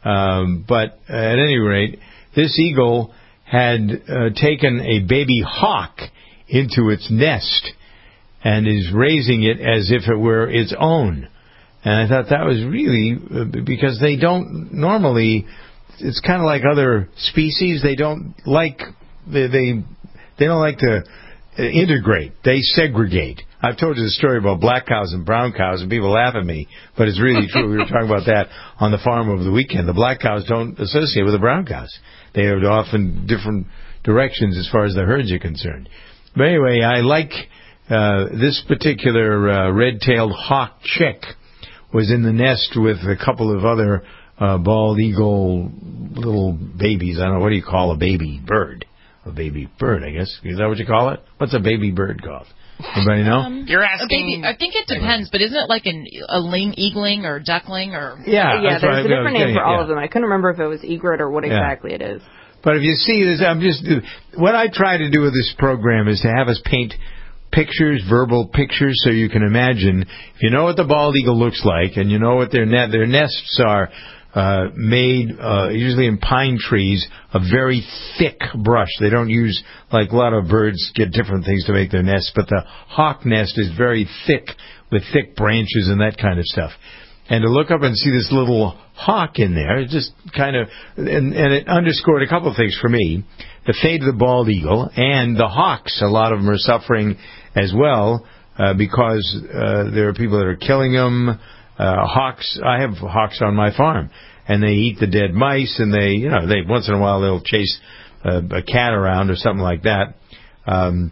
[SPEAKER 2] Um, but at any rate, this eagle had uh, taken a baby hawk into its nest and is raising it as if it were its own. And I thought that was really, uh, because they don't normally, it's kind of like other species, they don't like, they, they, they don't like to integrate. They segregate. I've told you the story about black cows and brown cows, and people laugh at me, but it's really true. We were talking about that on the farm over the weekend. The black cows don't associate with the brown cows. They are off in different directions as far as the herds are concerned. But anyway, I like uh, this particular uh, red-tailed hawk chick was in the nest with a couple of other uh, bald eagle little babies. I don't know, what do you call a baby bird? A baby bird, I guess. Is that what you call it? What's a baby bird called? Anybody know?
[SPEAKER 3] Um,
[SPEAKER 5] You're
[SPEAKER 3] a
[SPEAKER 5] asking.
[SPEAKER 3] baby, I think it depends, but isn't it like an, a ling, eagling or duckling or?
[SPEAKER 2] Yeah,
[SPEAKER 10] yeah.
[SPEAKER 2] that's
[SPEAKER 10] There's
[SPEAKER 2] what
[SPEAKER 10] a
[SPEAKER 2] I-
[SPEAKER 10] different
[SPEAKER 2] I was
[SPEAKER 10] name
[SPEAKER 2] getting
[SPEAKER 10] for
[SPEAKER 2] at,
[SPEAKER 10] all
[SPEAKER 2] yeah.
[SPEAKER 10] of them. I couldn't remember if it was egret or what
[SPEAKER 2] Yeah.
[SPEAKER 10] exactly it is.
[SPEAKER 2] But if you see this, I'm just what I try to do with this program is to have us paint pictures, verbal pictures, so you can imagine. If you know what the bald eagle looks like, and you know what their net their nests are uh, made uh, usually in pine trees, a very thick brush. They don't use, like a lot of birds get different things to make their nests, but the hawk nest is very thick with thick branches and that kind of stuff. And to look up and see this little hawk in there, it just kind of, and, and it underscored a couple of things for me. The fate of the bald eagle and the hawks, a lot of them are suffering as well. uh, because uh, there are people that are killing them. Uh, hawks, I have hawks on my farm, and they eat the dead mice, and they, you know, they once in a while they'll chase a, a cat around or something like that. Um,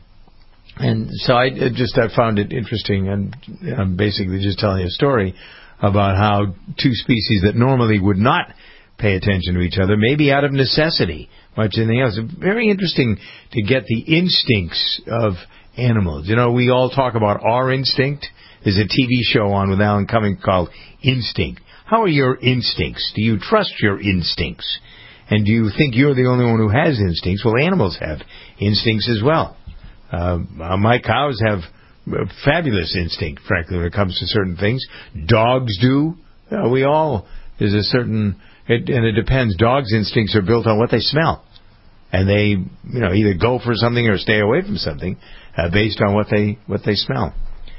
[SPEAKER 2] and so I it just I found it interesting, and I'm basically just telling you a story about how two species that normally would not pay attention to each other, maybe out of necessity, much anything else. It's very interesting to get the instincts of animals. You know, we all talk about Our Instinct. There's a T V show on with Alan Cumming called Instinct. How are your instincts? Do you trust your instincts? And do you think you're the only one who has instincts? Well, animals have instincts as well. Uh, my cows have fabulous instinct, frankly, when it comes to certain things. Dogs do. Uh, we all, there's a certain, it, and it depends. Dogs' instincts are built on what they smell. And they, you know, either go for something or stay away from something uh, based on what they what they smell.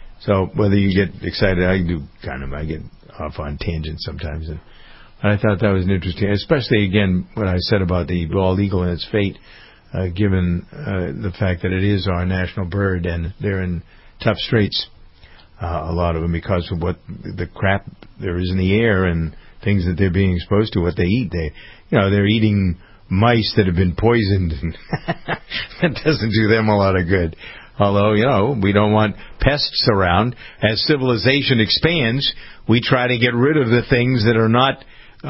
[SPEAKER 2] So whether you get excited, I do kind of, I get off on tangents sometimes. And I thought that was an interesting, especially, again, what I said about the bald eagle and its fate, uh, given uh, the fact that it is our national bird and they're in tough straits, uh, a lot of them, because of what the crap there is in the air and things that they're being exposed to, what they eat. They, you know, they're eating mice that have been poisoned, and that doesn't do them a lot of good. Although, you know, we don't want pests around. As civilization expands, we try to get rid of the things that are not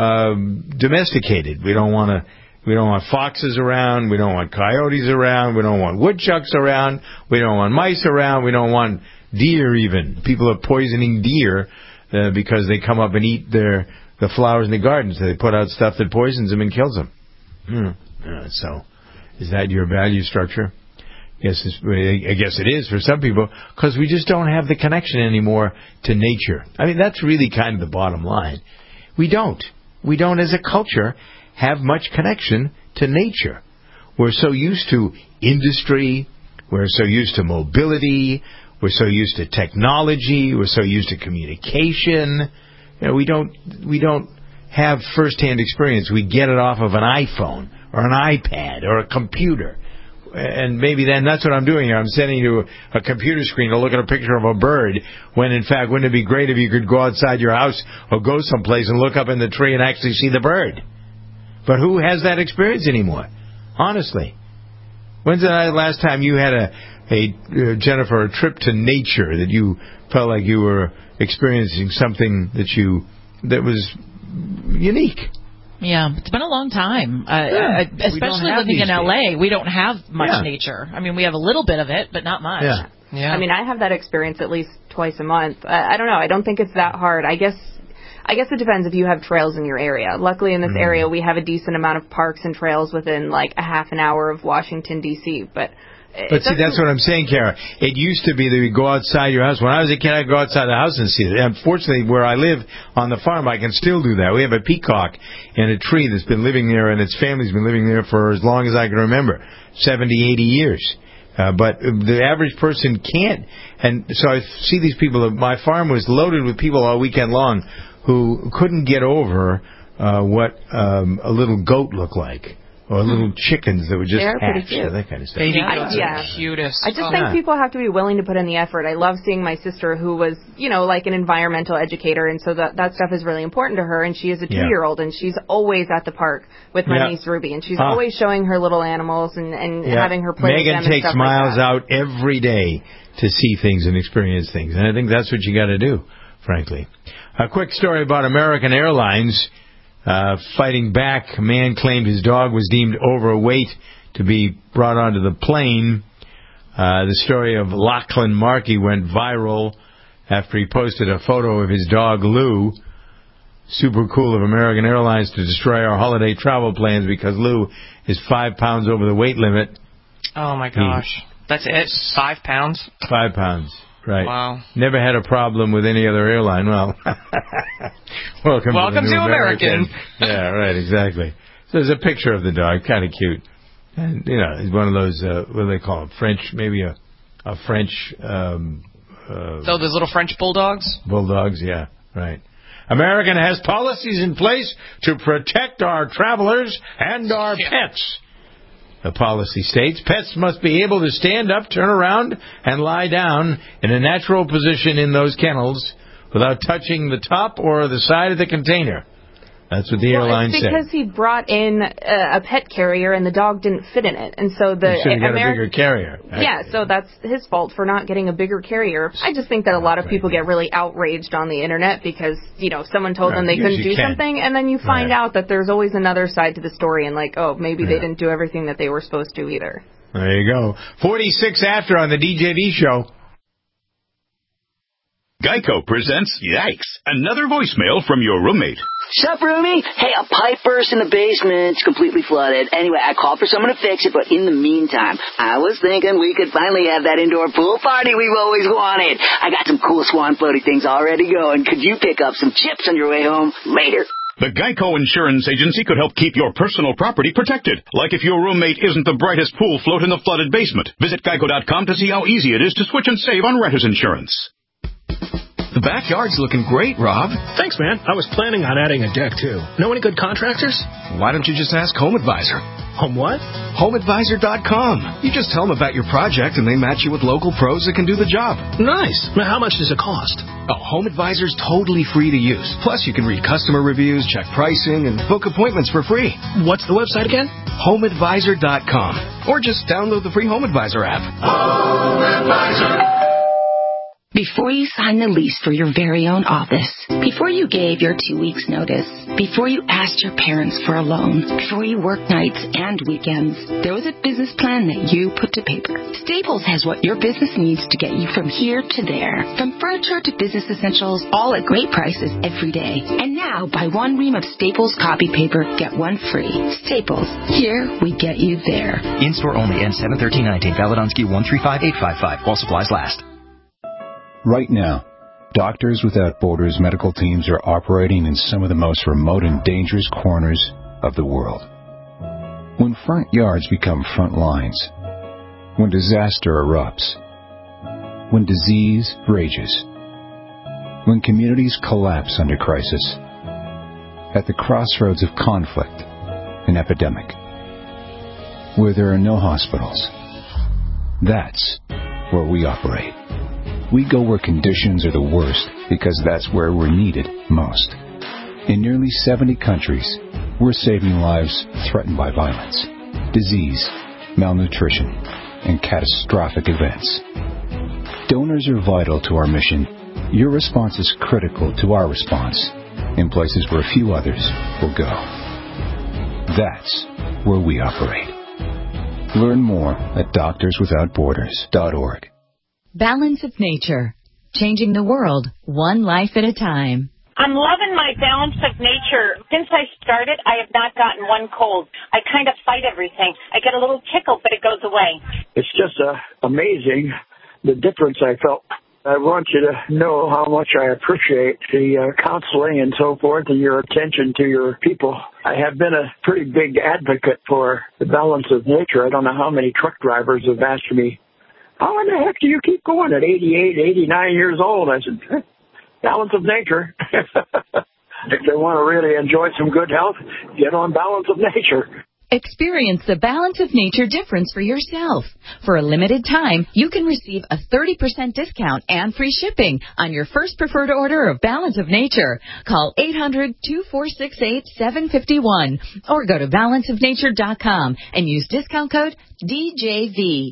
[SPEAKER 2] um, domesticated. We don't want to. We don't want foxes around. We don't want coyotes around. We don't want woodchucks around. We don't want mice around. We don't want deer even. People are poisoning deer uh, because they come up and eat their the flowers in the gardens. They put out stuff that poisons them and kills them. Hmm. Uh, so, is that your value structure? Yes, it's, I guess it is for some people, because we just don't have the connection anymore to nature. I mean, that's really kind of the bottom line. We don't. We don't, as a culture, have much connection to nature. We're so used to industry. We're so used to mobility. We're so used to technology. We're so used to communication. You know, we don't. We don't have first-hand experience. We get it off of an iPhone or an iPad or a computer. And maybe then that's what I'm doing here. I'm sending you a computer screen to look at a picture of a bird, when in fact, wouldn't it be great if you could go outside your house or go someplace and look up in the tree and actually see the bird? But who has that experience anymore? Honestly. When's the last time you had a, a uh, Jennifer, a trip to nature that you felt like you were experiencing something that you that was unique?
[SPEAKER 3] Yeah, it's been a long time, uh,
[SPEAKER 2] yeah,
[SPEAKER 3] especially living in L A. We don't have much
[SPEAKER 2] yeah.
[SPEAKER 3] nature. I mean, we have a little bit of it, but not much.
[SPEAKER 2] Yeah.
[SPEAKER 10] Yeah. I mean, I have that experience at least twice a month. I, I don't know. I don't think it's that hard. I guess I guess it depends if you have trails in your area. Luckily, in this mm. area, we have a decent amount of parks and trails within like a half an hour of Washington, D C, but...
[SPEAKER 2] But see, that's what I'm saying, Kara. It used to be that we go outside your house. When I was a kid, I'd go outside the house and see it. Unfortunately, where I live on the farm, I can still do that. We have a peacock in a tree that's been living there, and its family's been living there for as long as I can remember, seventy, eighty years. Uh, but the average person can't. And so I see these people. My farm was loaded with people all weekend long who couldn't get over uh, what um, a little goat looked like. Or little chickens that were just hatched, or that kind of stuff.
[SPEAKER 5] Baby
[SPEAKER 10] yeah,
[SPEAKER 5] goats
[SPEAKER 10] yeah.
[SPEAKER 5] are the cutest.
[SPEAKER 10] I just
[SPEAKER 5] oh.
[SPEAKER 10] think
[SPEAKER 2] yeah.
[SPEAKER 10] people have to be willing to put in the effort. I love seeing my sister, who was, you know, like an environmental educator, and so that that stuff is really important to her. And she is a two-year-old, yeah. and she's always at the park with my yeah. niece Ruby, and she's huh. always showing her little animals and, and yeah. having her play
[SPEAKER 2] Megan
[SPEAKER 10] with them.
[SPEAKER 2] Megan takes
[SPEAKER 10] and stuff
[SPEAKER 2] Miles
[SPEAKER 10] like
[SPEAKER 2] out every day to see things and experience things, and I think that's what you got to do, frankly. A quick story about American Airlines. Uh, fighting back, a man claimed his dog was deemed overweight to be brought onto the plane. Uh, the story of Lachlan Markey went viral after he posted a photo of his dog, Lou. Super cool of American Airlines to destroy our holiday travel plans because Lou is five pounds over the weight limit.
[SPEAKER 5] Oh, my gosh. He, That's it? Five pounds?
[SPEAKER 2] Five pounds. Right.
[SPEAKER 5] Wow.
[SPEAKER 2] Never had a problem with any other airline. Well, welcome,
[SPEAKER 5] welcome
[SPEAKER 2] to, the
[SPEAKER 5] to American.
[SPEAKER 2] American. Yeah, right, exactly. So there's a picture of the dog, kind of cute. And, you know, he's one of those, uh, what do they call them? French, maybe a, a French... Um, uh,
[SPEAKER 5] so those little French bulldogs?
[SPEAKER 2] Bulldogs, yeah, right. American has policies in place to protect our travelers and our
[SPEAKER 5] yeah.
[SPEAKER 2] pets. The policy states pets must be able to stand up, turn around, and lie down in a natural position in those kennels without touching the top or the side of the container. That's what the
[SPEAKER 10] well,
[SPEAKER 2] airline
[SPEAKER 10] it's
[SPEAKER 2] said.
[SPEAKER 10] because he brought in a, a pet carrier and the dog didn't fit in it, and so the
[SPEAKER 2] he should have got
[SPEAKER 10] Ameri-
[SPEAKER 2] a bigger carrier.
[SPEAKER 10] Yeah, so that's his fault for not getting a bigger carrier. I just think that a lot of people get really outraged on the internet because you know someone told
[SPEAKER 2] right.
[SPEAKER 10] them they
[SPEAKER 2] yes,
[SPEAKER 10] couldn't do
[SPEAKER 2] can.
[SPEAKER 10] something, and then you find
[SPEAKER 2] right.
[SPEAKER 10] out that there's always another side to the story, and like, oh, maybe
[SPEAKER 2] yeah.
[SPEAKER 10] they didn't do everything that they were supposed to either.
[SPEAKER 2] There you go. forty-six after on the D J V show.
[SPEAKER 21] Geico presents Yikes, another voicemail from your roommate.
[SPEAKER 22] Sup, roomie? Hey, a pipe burst in the basement. It's completely flooded. Anyway, I called for someone to fix it, but in the meantime, I was thinking we could finally have that indoor pool party we've always wanted. I got some cool swan floaty things already going. Could you pick up some chips on your way home later?
[SPEAKER 21] The Geico Insurance Agency could help keep your personal property protected. Like if your roommate isn't the brightest pool float in the flooded basement. Visit geico dot com to see how easy it is to switch and save on renter's insurance.
[SPEAKER 12] The backyard's looking great, Rob.
[SPEAKER 20] Thanks, man. I was planning on adding a deck, too. Know any good contractors?
[SPEAKER 12] Why don't you just ask Home Advisor?
[SPEAKER 20] Home what?
[SPEAKER 12] home advisor dot com. You just tell them about your project, and they match you with local pros that can do the job.
[SPEAKER 20] Nice. Now, how much does it cost?
[SPEAKER 12] Oh, Home Advisor's totally free to use. Plus, you can read customer reviews, check pricing, and book appointments for free.
[SPEAKER 20] What's the website again?
[SPEAKER 12] home advisor dot com. Or just download the free Home Advisor app.
[SPEAKER 13] Home Advisor. Before you signed the lease for your very own office, before you gave your two weeks' notice, before you asked your parents for a loan, before you worked nights and weekends, there was a business plan that you put to paper. Staples has what your business needs to get you from here to there. From furniture to business essentials, all at great prices every day. And now, buy one ream of Staples copy paper, get one free. Staples, here we get you there.
[SPEAKER 14] In-store only, N seven thirteen nineteen, valid on S K U one three five eight five five, while supplies last.
[SPEAKER 15] Right now, Doctors Without Borders medical teams are operating in some of the most remote and dangerous corners of the world. When front yards become front lines, when disaster erupts, when disease rages, when communities collapse under crisis, at the crossroads of conflict and epidemic, where there are no hospitals, that's where we operate. We go where conditions are the worst because that's where we're needed most. In nearly seventy countries, we're saving lives threatened by violence, disease, malnutrition, and catastrophic events. Donors are vital to our mission. Your response is critical to our response in places where few others will go. That's where we operate. Learn more at doctors without borders dot org.
[SPEAKER 16] Balance of Nature. Changing the world, one life at a time.
[SPEAKER 17] I'm loving my Balance of Nature. Since I started, I have not gotten one cold. I kind of fight everything. I get a little tickle, but it goes away.
[SPEAKER 18] It's just uh, amazing the difference I felt. I want you to know how much I appreciate the uh, counseling and so forth and your attention to your people. I have been a pretty big advocate for the Balance of Nature. I don't know how many truck drivers have asked me, how in the heck do you keep going at eighty-eight, eighty-nine years old? I said, Balance of Nature. If they want to really enjoy some good health, get on Balance of Nature.
[SPEAKER 16] Experience the Balance of Nature difference for yourself. For a limited time, you can receive a thirty percent discount and free shipping on your first preferred order of Balance of Nature. Call eight hundred, two four six eight, seven five one or go to balance of nature dot com and use discount code D J V.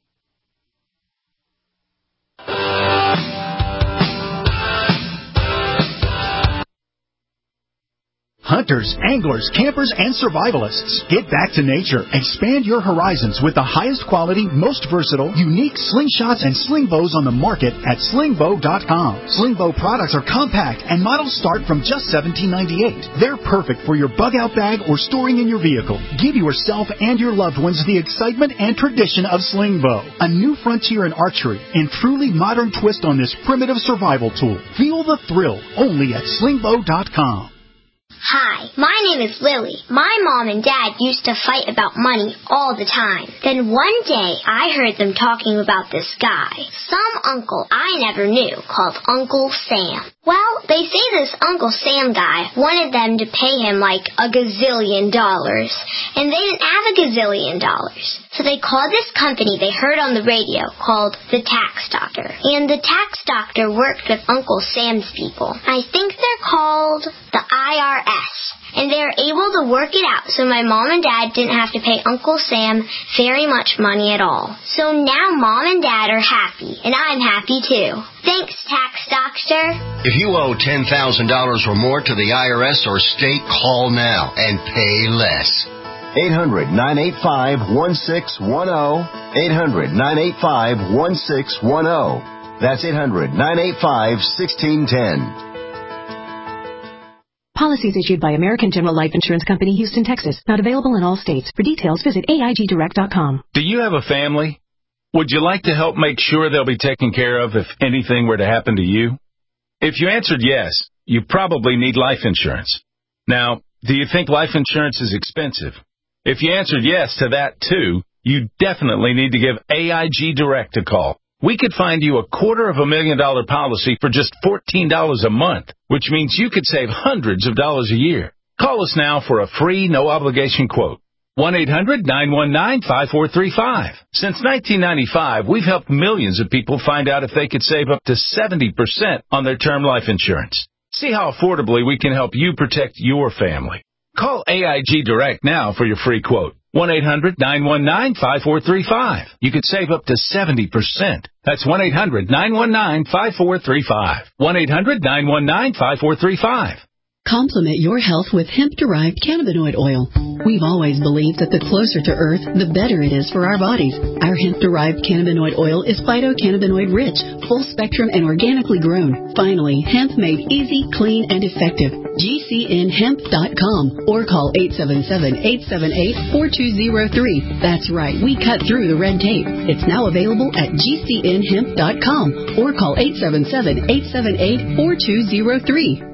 [SPEAKER 28] Hunters, anglers, campers, and survivalists, get back to nature. Expand your horizons with the highest quality, most versatile, unique slingshots and sling bows on the market at sling bow dot com. Sling bow products are compact and models start from just seventeen ninety-eight. They're perfect for your bug out bag or storing in your vehicle. Give yourself and your loved ones the excitement and tradition of sling bow, a new frontier in archery and truly modern twist on this primitive survival tool. Feel the thrill only at sling bow dot com.
[SPEAKER 1] Hi, my name is Lily. My mom and dad used to fight about money all the time. Then one day, I heard them talking about this guy, some uncle I never knew, called Uncle Sam. Well, they say this Uncle Sam guy wanted them to pay him like a gazillion dollars, and they didn't have a gazillion dollars. So they called this company they heard on the radio called the Tax Doctor. And the Tax Doctor worked with Uncle Sam's people. I think they're called the I R S. And they were able to work it out so my mom and dad didn't have to pay Uncle Sam very much money at all. So now mom and dad are happy, and I'm happy too. Thanks, Tax Doctor.
[SPEAKER 4] If you owe ten thousand dollars or more to the I R S or state, call now and pay less.
[SPEAKER 6] eight hundred, nine eight five, one six one zero. eight hundred, nine eight five, one six one zero. That's eight hundred, nine eight five, one six one zero.
[SPEAKER 19] Policies issued by American General Life Insurance Company, Houston, Texas. Not available in all states. For details, visit A I G direct dot com.
[SPEAKER 23] Do you have a family? Would you like to help make sure they'll be taken care of if anything were to happen to you? If you answered yes, you probably need life insurance. Now, do you think life insurance is expensive? If you answered yes to that too, you definitely need to give A I G Direct a call. We could find you a quarter of a million dollar policy for just fourteen dollars a month, which means you could save hundreds of dollars a year. Call us now for a free, no-obligation quote. one eight hundred, nine one nine, five four three five. Since nineteen ninety-five, we've helped millions of people find out if they could save up to seventy percent on their term life insurance. See how affordably we can help you protect your family. Call A I G Direct now for your free quote. one eight hundred, nine one nine, five four three five. You could save up to seventy percent. That's one eight hundred, nine one nine, five four three five. one eight hundred, nine one nine, five four three five.
[SPEAKER 24] Complement your health with hemp-derived cannabinoid oil. We've always believed that the closer to Earth, the better it is for our bodies. Our hemp-derived cannabinoid oil is phytocannabinoid-rich, full-spectrum, and organically grown. Finally, hemp made easy, clean, and effective. G C N hemp dot com or call eight seven seven, eight seven eight, four two zero three. That's right, we cut through the red tape. It's now available at G C N hemp dot com or call eight seven seven, eight seven eight, four two zero three.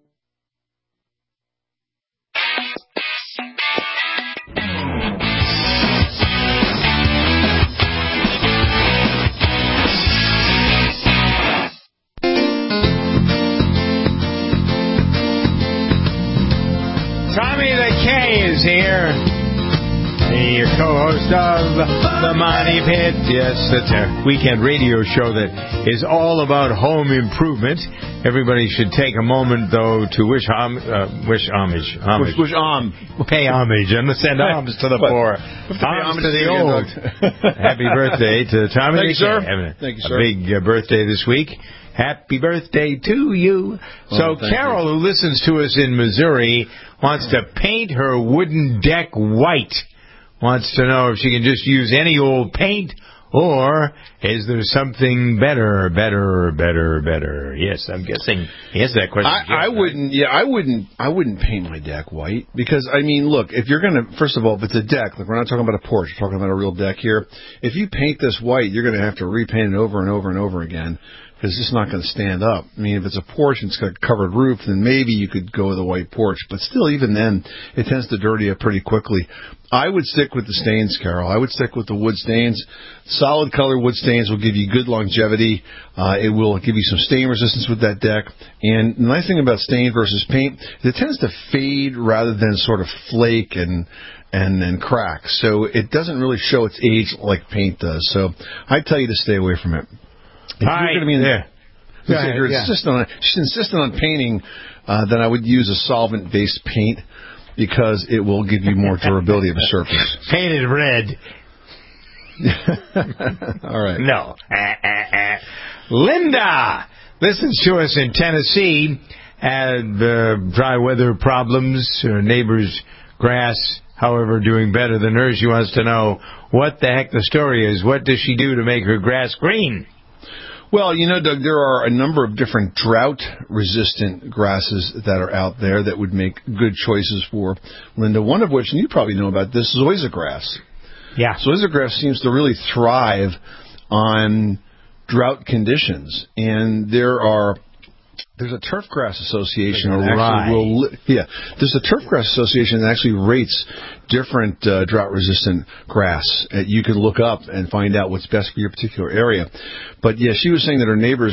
[SPEAKER 2] Tommy the K is here. The co-host of the Money Pit. Yes, that's a weekend radio show that is all about home improvement. Everybody should take a moment, though, to wish hom- uh, wish homage. homage.
[SPEAKER 25] Wish, wish om.
[SPEAKER 2] Pay homage and send homage to the poor. Homage to the old. Happy birthday to Tommy
[SPEAKER 25] Thank
[SPEAKER 2] the
[SPEAKER 25] you, sir.
[SPEAKER 2] K.
[SPEAKER 25] Thank you,
[SPEAKER 2] A
[SPEAKER 25] sir.
[SPEAKER 2] big uh, birthday this week. Happy birthday to you. So
[SPEAKER 25] Oh, thank
[SPEAKER 2] Carol,
[SPEAKER 25] you.
[SPEAKER 2] who listens to us in Missouri, wants to paint her wooden deck white. Wants to know if she can just use any old paint, or is there something better, better, better, better? Yes, I'm guessing. Yes, that question.
[SPEAKER 25] I, I wouldn't. Yeah, I wouldn't. I wouldn't paint my deck white because I mean, look, if you're gonna, first of all, if it's a deck, like we're not talking about a porch, we're talking about a real deck here. If you paint this white, you're gonna have to repaint it over and over and over again. Because it's just not going to stand up. I mean, if it's a porch and it's got a covered roof, then maybe you could go with a white porch. But still, even then, it tends to dirty up pretty quickly. I would stick with the stains, Carol. I would stick with the wood stains. Solid color wood stains will give you good longevity. Uh, it will give you some stain resistance with that deck. And the nice thing about stain versus paint is it tends to fade rather than sort of flake and and and crack. So it doesn't really show its age like paint does. So I'd tell you to stay away from it. If
[SPEAKER 2] Hi.
[SPEAKER 25] you're going to be in there,
[SPEAKER 2] Go
[SPEAKER 25] if
[SPEAKER 2] ahead,
[SPEAKER 25] you're
[SPEAKER 2] yeah.
[SPEAKER 25] insistent on, she's insistent on painting, uh, then I would use a solvent-based paint because it will give you more durability of a surface.
[SPEAKER 2] Painted red.
[SPEAKER 25] All right.
[SPEAKER 2] No. Uh, uh, uh. Linda listens to us in Tennessee. Had uh, dry weather problems. Her neighbor's grass, however, doing better than hers. She wants to know what the heck the story is. What does she do to make her grass green?
[SPEAKER 25] Well, you know, Doug, there are a number of different drought-resistant grasses that are out there that would make good choices for Linda. One of which, and you probably know about this, is oyster grass.
[SPEAKER 2] Yeah.
[SPEAKER 25] So oyster grass seems to really thrive on drought conditions. And there are There's a turfgrass association
[SPEAKER 2] Like
[SPEAKER 25] that
[SPEAKER 2] a
[SPEAKER 25] actually
[SPEAKER 2] rye.
[SPEAKER 25] will. Li- yeah, there's a turfgrass association that actually rates different uh, drought-resistant grass. Uh, you can look up and find out what's best for your particular area. But yeah, she was saying that her neighbors,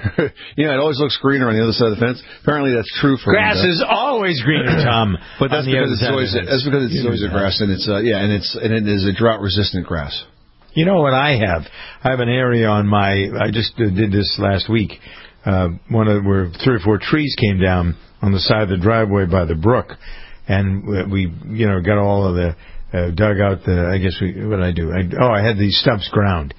[SPEAKER 25] you know, it always looks greener on the other side of the fence. Apparently, that's true for
[SPEAKER 2] Grass
[SPEAKER 25] Linda.
[SPEAKER 2] is always greener, Tom.
[SPEAKER 25] But that's
[SPEAKER 2] on the
[SPEAKER 25] because
[SPEAKER 2] other
[SPEAKER 25] it's
[SPEAKER 2] side of
[SPEAKER 25] always
[SPEAKER 2] the fence.
[SPEAKER 25] that's because it's
[SPEAKER 2] You
[SPEAKER 25] always
[SPEAKER 2] know
[SPEAKER 25] a
[SPEAKER 2] that.
[SPEAKER 25] grass, and it's uh, yeah, and it's and it is a drought-resistant grass.
[SPEAKER 2] You know what I have? I have an area on my. I just uh, did this last week. Uh, one of where three or four trees came down on the side of the driveway by the brook, and we, you know, got all of the uh, dug out the. I guess we, what did I do? I, oh, I had these stumps ground,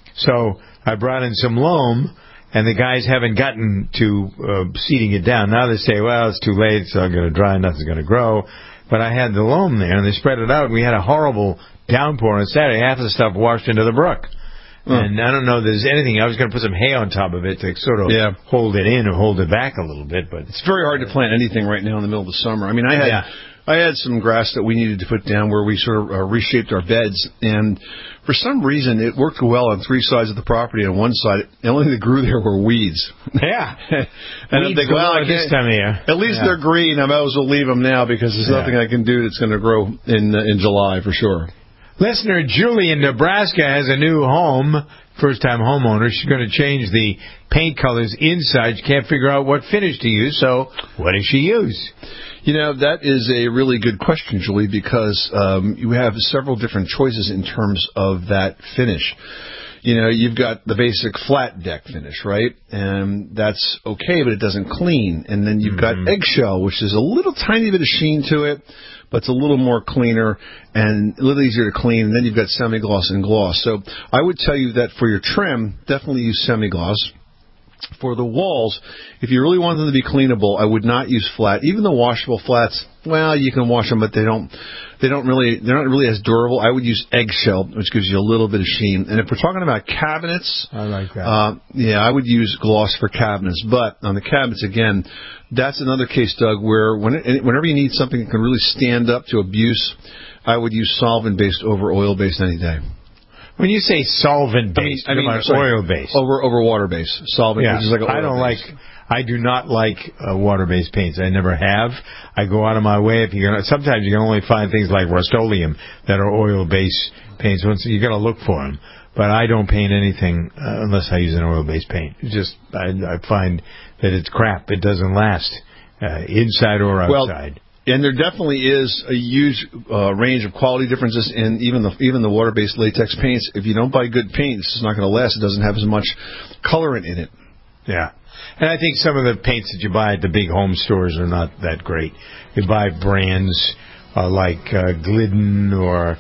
[SPEAKER 2] so I brought in some loam, and the guys haven't gotten to uh, seeding it down. Now they say, well, it's too late. It's not going to dry. Nothing's going to grow. But I had the loam there, and they spread it out. And we had a horrible downpour on Saturday. Half of the stuff washed into the brook. Mm. And I don't know if there's anything. I was going to put some hay on top of it to sort of
[SPEAKER 25] yeah.
[SPEAKER 2] hold it in or hold it back a little bit. But
[SPEAKER 25] it's very hard to plant anything right now in the middle of the summer. I mean, I had
[SPEAKER 2] yeah.
[SPEAKER 25] I had some grass that we needed to put down where we sort of uh, reshaped our beds, and for some reason it worked well on three sides of the property. On one side, the only thing that grew there were weeds.
[SPEAKER 2] Yeah,
[SPEAKER 25] and
[SPEAKER 2] weeds
[SPEAKER 25] I'm thinking, well, I
[SPEAKER 2] this time of year.
[SPEAKER 25] At least
[SPEAKER 2] yeah.
[SPEAKER 25] they're green. I might as well leave them now because there's
[SPEAKER 2] yeah.
[SPEAKER 25] nothing I can do that's going to grow in uh, in July for sure.
[SPEAKER 2] Listener Julie in Nebraska has a new home, first-time homeowner. She's going to change the paint colors inside. She can't figure out what finish to use, so what does she use?
[SPEAKER 25] You know, that is a really good question, Julie, because um, you have several different choices in terms of that finish. You know, you've got the basic flat deck finish, right? And that's okay, but it doesn't clean. And then you've mm-hmm. got eggshell, which is a little tiny bit of sheen to it, but it's a little more cleaner and a little easier to clean. And then you've got semi-gloss and gloss. So I would tell you that for your trim, definitely use semi-gloss. For the walls, if you really want them to be cleanable, I would not use flat. Even the washable flats, well, you can wash them, but they don't, they don't really, they're not really as durable. I would use eggshell, which gives you a little bit of sheen. And if we're talking about cabinets,
[SPEAKER 2] I like that.
[SPEAKER 25] Uh, yeah, I would use gloss for cabinets. But on the cabinets, again, that's another case, Doug, where when it, whenever you need something that can really stand up to abuse, I would use solvent-based over oil-based any day.
[SPEAKER 2] When you say solvent-based,
[SPEAKER 25] I mean, I mean
[SPEAKER 2] oil-based.
[SPEAKER 25] Over over water-based. Solvent,
[SPEAKER 2] yeah.
[SPEAKER 25] which is like a
[SPEAKER 2] I don't like, I do not like uh, water-based paints. I never have. I go out of my way. If you're gonna, sometimes you can only find things like Rust-Oleum that are oil-based paints. Once you got to look for them. But I don't paint anything uh, unless I use an oil-based paint. It's just I, I find that it's crap. It doesn't last uh, inside or outside.
[SPEAKER 25] Well, and there definitely is a huge uh, range of quality differences in even the even the water-based latex paints. If you don't buy good paint, it's just not going to last. It doesn't have as much colorant in it.
[SPEAKER 2] Yeah. And I think some of the paints that you buy at the big home stores are not that great. You buy brands uh, like uh, Glidden or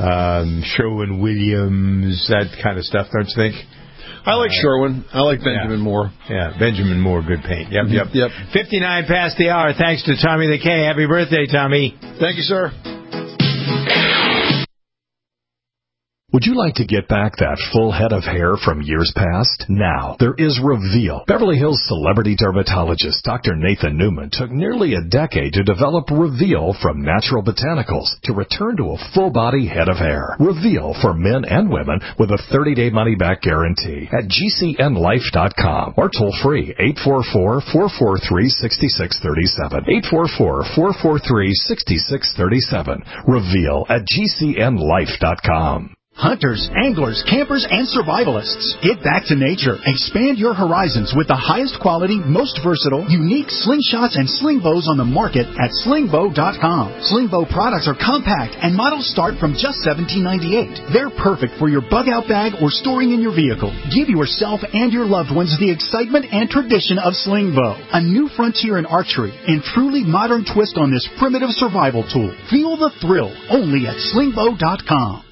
[SPEAKER 2] um, Sherwin-Williams, that kind of stuff, don't you think?
[SPEAKER 25] I like Sherwin. I like Benjamin
[SPEAKER 2] yeah.
[SPEAKER 25] Moore.
[SPEAKER 2] Yeah, Benjamin Moore, good paint. Yep, yep,
[SPEAKER 25] yep.
[SPEAKER 2] fifty-nine past the hour. Thanks to Tommy the K. Happy birthday, Tommy.
[SPEAKER 25] Thank you, sir.
[SPEAKER 3] Would you like to get back that full head of hair from years past? Now, there is Reveal. Beverly Hills celebrity dermatologist Doctor Nathan Newman took nearly a decade to develop Reveal from natural botanicals to return to a full-body head of hair. Reveal for men and women with a thirty-day money-back guarantee at G C N life dot com or toll-free eight four four, four four three, six six three seven. eight four four, four four three, six six three seven. Reveal at G C N life dot com.
[SPEAKER 28] Hunters, anglers, campers, and survivalists. Get back to nature. Expand your horizons with the highest quality, most versatile, unique slingshots and sling bows on the market at sling bow dot com. Sling bow products are compact and models start from just seventeen ninety-eight. They're perfect for your bug-out bag or storing in your vehicle. Give yourself and your loved ones the excitement and tradition of sling bow. A new frontier in archery and truly modern twist on this primitive survival tool. Feel the thrill only at sling bow dot com.